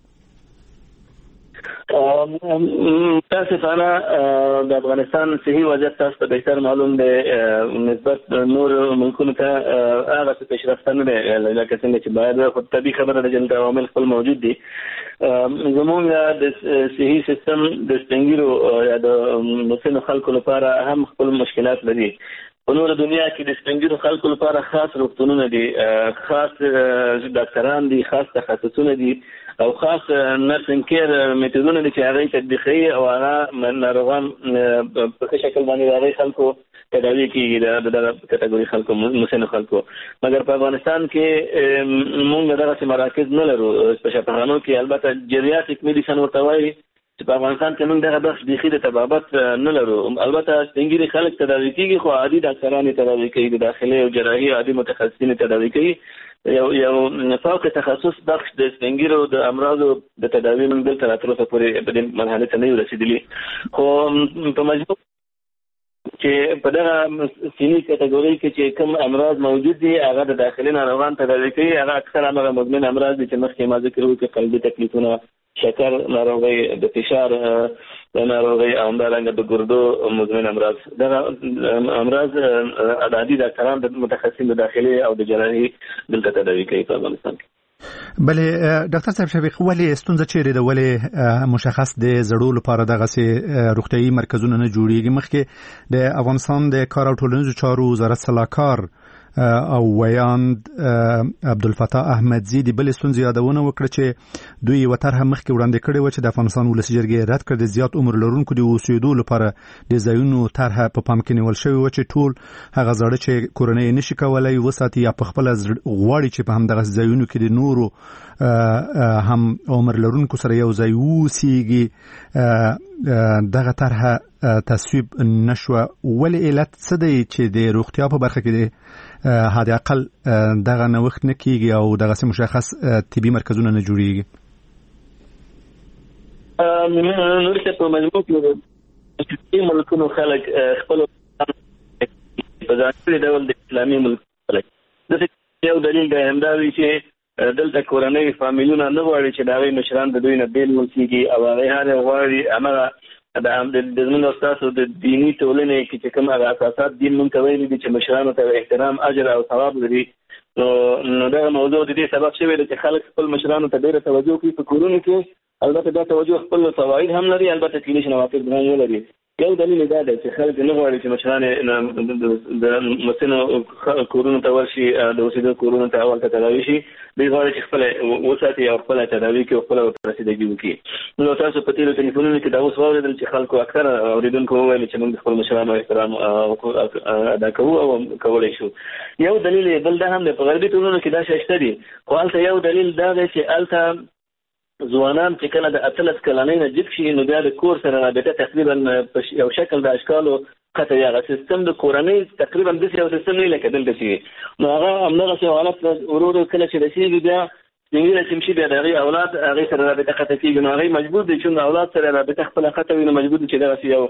متاسفانه د افغانستان صحي وضعیت تاسو ته بهتر معلوم دی نسبت نور ملکونو ته هغه څه پیشرفته نه دی لکه څنګه چې باید. خو طبیعي خبره ده چې عوامل خپل موجود دي. زموږ د صحي سیستم د سپین ږیرو یا د مسنو خلکو لپاره هم خپل مشکلات لري. په نور دنیا کې د سپین ږیرو خلکو لپاره خاص روغتونونه دي، خاص ډاکټران دي، خاص تخصصونه دي او خاص نرسنګ کیر میتودونه دي چې هغه تطبیقي او هغه ناروغان په ښه شکل باندې هغه خلکو تداوی کیږي د دغه کټګوري خلکو مسنو خلکو. مګر په افغانستان کې موږ دغه مراکز نه لرو په شفاخانو کې. البته جریاتریک میډیسن ورته وایي چې په افغانستان کې موږ دغه بخش بیخي د طبابت نه لرو. البته سپین ږیري خلک تداوی کیږي خو عادي ډاکټران یې تداوی کوي، د داخلي او جراحي عادي متخصصین یې تداوی کوي. یو یو فوق تخصص بخش د سپین ږیرو د امراضو د تداوی موږ دلته را تر اوسه پورې په دې مرحلې ته نه یو رسېدلي. خو په مجموع چې په دغه سني کټګورۍ کې چې کوم امراض موجود دي هغه د داخلي ناروغان تداوی کوي. هغه اکثر هغه مزمن امراض دي چې مخکې ما ذکر وکړ، قلبي تکلیفونه، شکر ناروغي، د فشار ناروغي او همدارنګه د ګردو مزمن امراض. دغه امراض عادي ډاکټران د متخصصین د داخلي او د جراحي دلته تداوی کوي په افغانستان کې. بله ډاکټر صاحب شفیق، ولې ستونزه چیرې ده؟ ولې مشخص د زړو لپاره دغسې روغتیايي مرکزونه نه جوړیږي؟ مخکې د افغانستان د کار او ټولنیزو چارو وزارت سلاکار او ویاند عبدالفتاح احمدزي د بلې ستونزې یادونه وکړه چې دوی یوه طرحه مخکې وړاندې کړې وه چې د افغانستان ولسي جرګې رد کړ. د زیات عمر لرونکو د اوسېدو لپاره د ځایونو طرحه په پام کې نیول شوې وه چې ټول هغه زاړه چې کورنۍ یې نشي کولی وساتي یا په خپله غواړي چې په همدغه ځایونو کې د نورو هم عمر لرونکو سره یو ځای اوسیږي، دغه طرحه تصویب نشوه. ولې علت څه دی چې د روغتیا په برخه کې د حد اقل دغه نوښت نه کیږي او دغسې مشخص طبي مرکزونه نه جوړیږي؟ نورسته په مجموع کې د ملکونو خلک خپل په ځانګړي ډول د اسلامي ملک خلک د یو دلیل دی همدا وی چې دلته کورنۍ فامیلونه نه غواړي چې دا غي مشران د دوی نه بیل وکړي او هغه هغه غواړي امره د د زمونږ استادو د دینی ټولنې کې چې کوم هغه اساسات دین مونږ ویلي دي چې مشرانو ته احترام اجر او ثواب لري. نو نو دا موضوع د دې سبب شوی دی چې خلک خپل مشرانو ته ډېر توجه کوي په کورونو کې. البته دا توجه خپل فواید هم لري، البته کلیش نوافذ نه لري. یو دلیل دا دی چې خلک نه غواړي چې مشران د مسنو کورونو ته ورشي، د اوسېدو کورونو ته اول ته تداوي شي. دوی غواړي چې خپل وساتي او خپل تداوي کې خپل رسیدګي وکړي. نو تاسو په تیرو ټلیفونونو کې دا اوس واورېدل چې خلکو اکثره اوریدونکو وویل چې موږ خپل مشرانو احترام ادا کوو او کولی شو. یو دلیل بل دا هم دی، په غربي ټولنو کې دا شی شته دي، خو هلته یو دلیل دا دی چې هلته ځوانان چې کله د اتلس کلنۍ نه جګ شي نو بیا د کور سره رابطه تقریبا یو شکل د اشکالو قطع هغه سیستم د کورنۍ تقریبا داسې یو سیستم نه لکه دلته چې نو هغه همدغسې حالت ورو ورو کله چې رسېږي بیا سپین ږیری چې بیا د هغې اولاد هغې سره رابطه قطع کېږي نو هغې مجبور دي چې د اولاد سره رابطه خپله قطع وي نو مجبور دي چې دغسې یو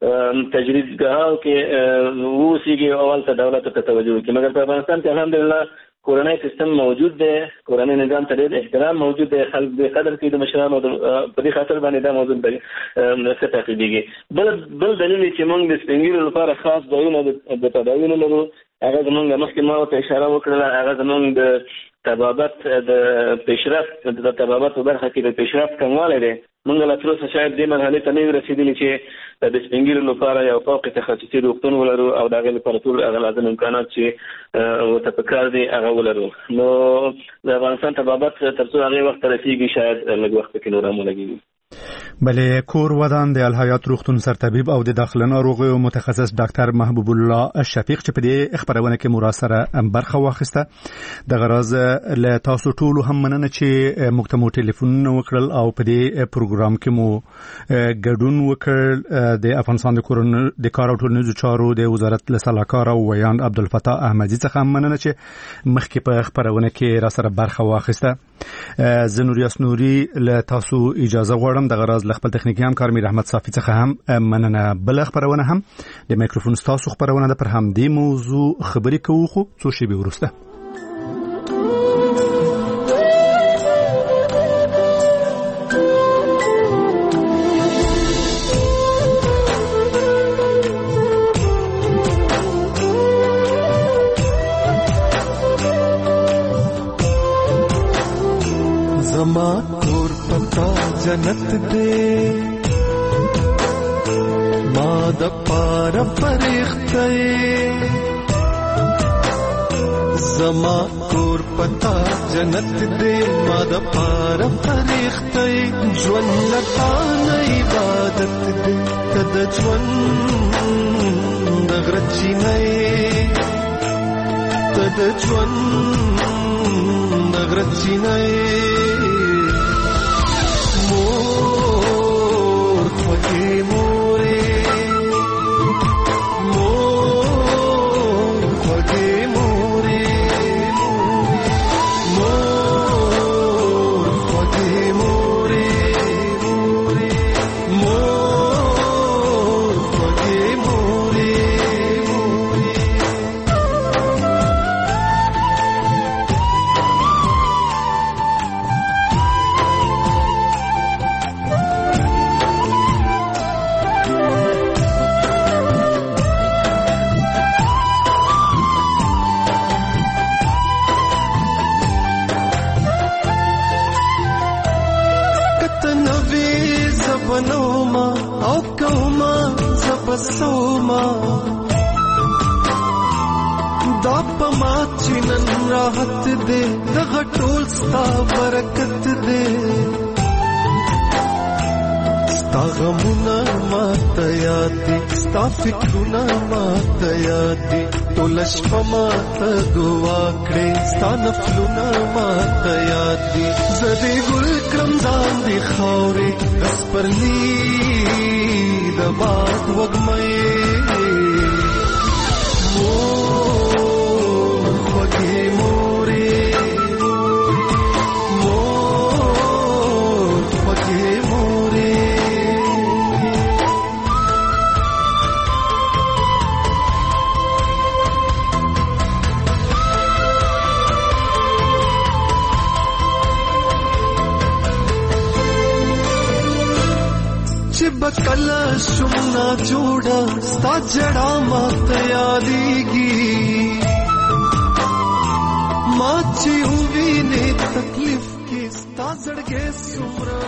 تجریدګاهو کې واوسېږي او هلته دولت ته توجه وکړي. مګر په افغانستان کې الحمدلله کورنۍ سیستم موجود دی، کورنۍ نظام ته ډېر احترام موجود دی، خلک د قدر کوي د مشرانو. په دې خاطر باندې دا موضوع ښه تعقیبېږي. بل بل دلیل چې موږ د سپین ږیرو لپاره خاص ځایونه د تداوي نه لرو، هغه زموږ مخکې ما ورته اشاره وکړله، هغه زموږ د طبابت د پیشرفت د طبابت په برخه کې د پیشرفت کموالی دی. موږ لا تر اوسه شاید دې مرحلې ته نه یو رسېدلي چې د سپین ږیرو لپاره یو فوق تخصصي روغتون ولرو او د هغې لپاره ټول هغه لازم امکانات چې ورته پکار دي هغه ولرو. نو د افغانستان طبابت تر څو هغې وخت ته رسېږي شاید لږ وخت پکې نور هم ولګېږي. بله کور ودان د الحیات روغتون سرطبیب او د داخله ناروغیو متخصص ډاکټر محبوب الله شفیق چې په دې خبرونه کې مو سره برخه واخیسته. د غرض له تاسو ټولو هم مننه چې موږ ته مو ټلیفونونه وکړل او په دې پروګرام کې مو ګډون وکړ. د افغانستان د کورن د کار او ټولنیزو چارو د وزارت له سلاکار او ویاند عبدالفتاح احمدی څخه هم مننه چې مخکې په خبرونه کې را سره برخه واخیسته. زه نوریاس نوري له تاسو اجازه غواړم. د غرض له خپل تخنیکي همکار میر احمد صافي څخه هم مننه. بل خبرونه هم د میکروفون تاسو خبرونه ده پر هم دې موضوع خبرې کوو خو څو شېبې وروسته. زما کور پتا جنت دے ما د پار فرښتې زما کور پتا جنت دے ما د پار فرښتې ژوند لتا نه عبادت دے کد ژوند غرچی نه کد ژوند غرچی نه مور خوږې مورې مور خوږې مورې مور خوږې مورې مور خوږې مورې نوما او کوما زبسوما دا پما چنن راحت دے دغه ټول ستا برکت دے ستا غمونه ماته یاد دي ستا فکرونه ماته یاد دي ټول شپه ماته دعا کړې ستا نفلونه ماته یاد دي زه دې ګل کړم ځان دې خاورې بس پرلی د باد وږمې مور خوږې مورې مور خوږې مورې بکلا شمنا جوړا ستا جڑا مات یادېږي ما چې وینې تکلیف کې ستا زړګې سمرا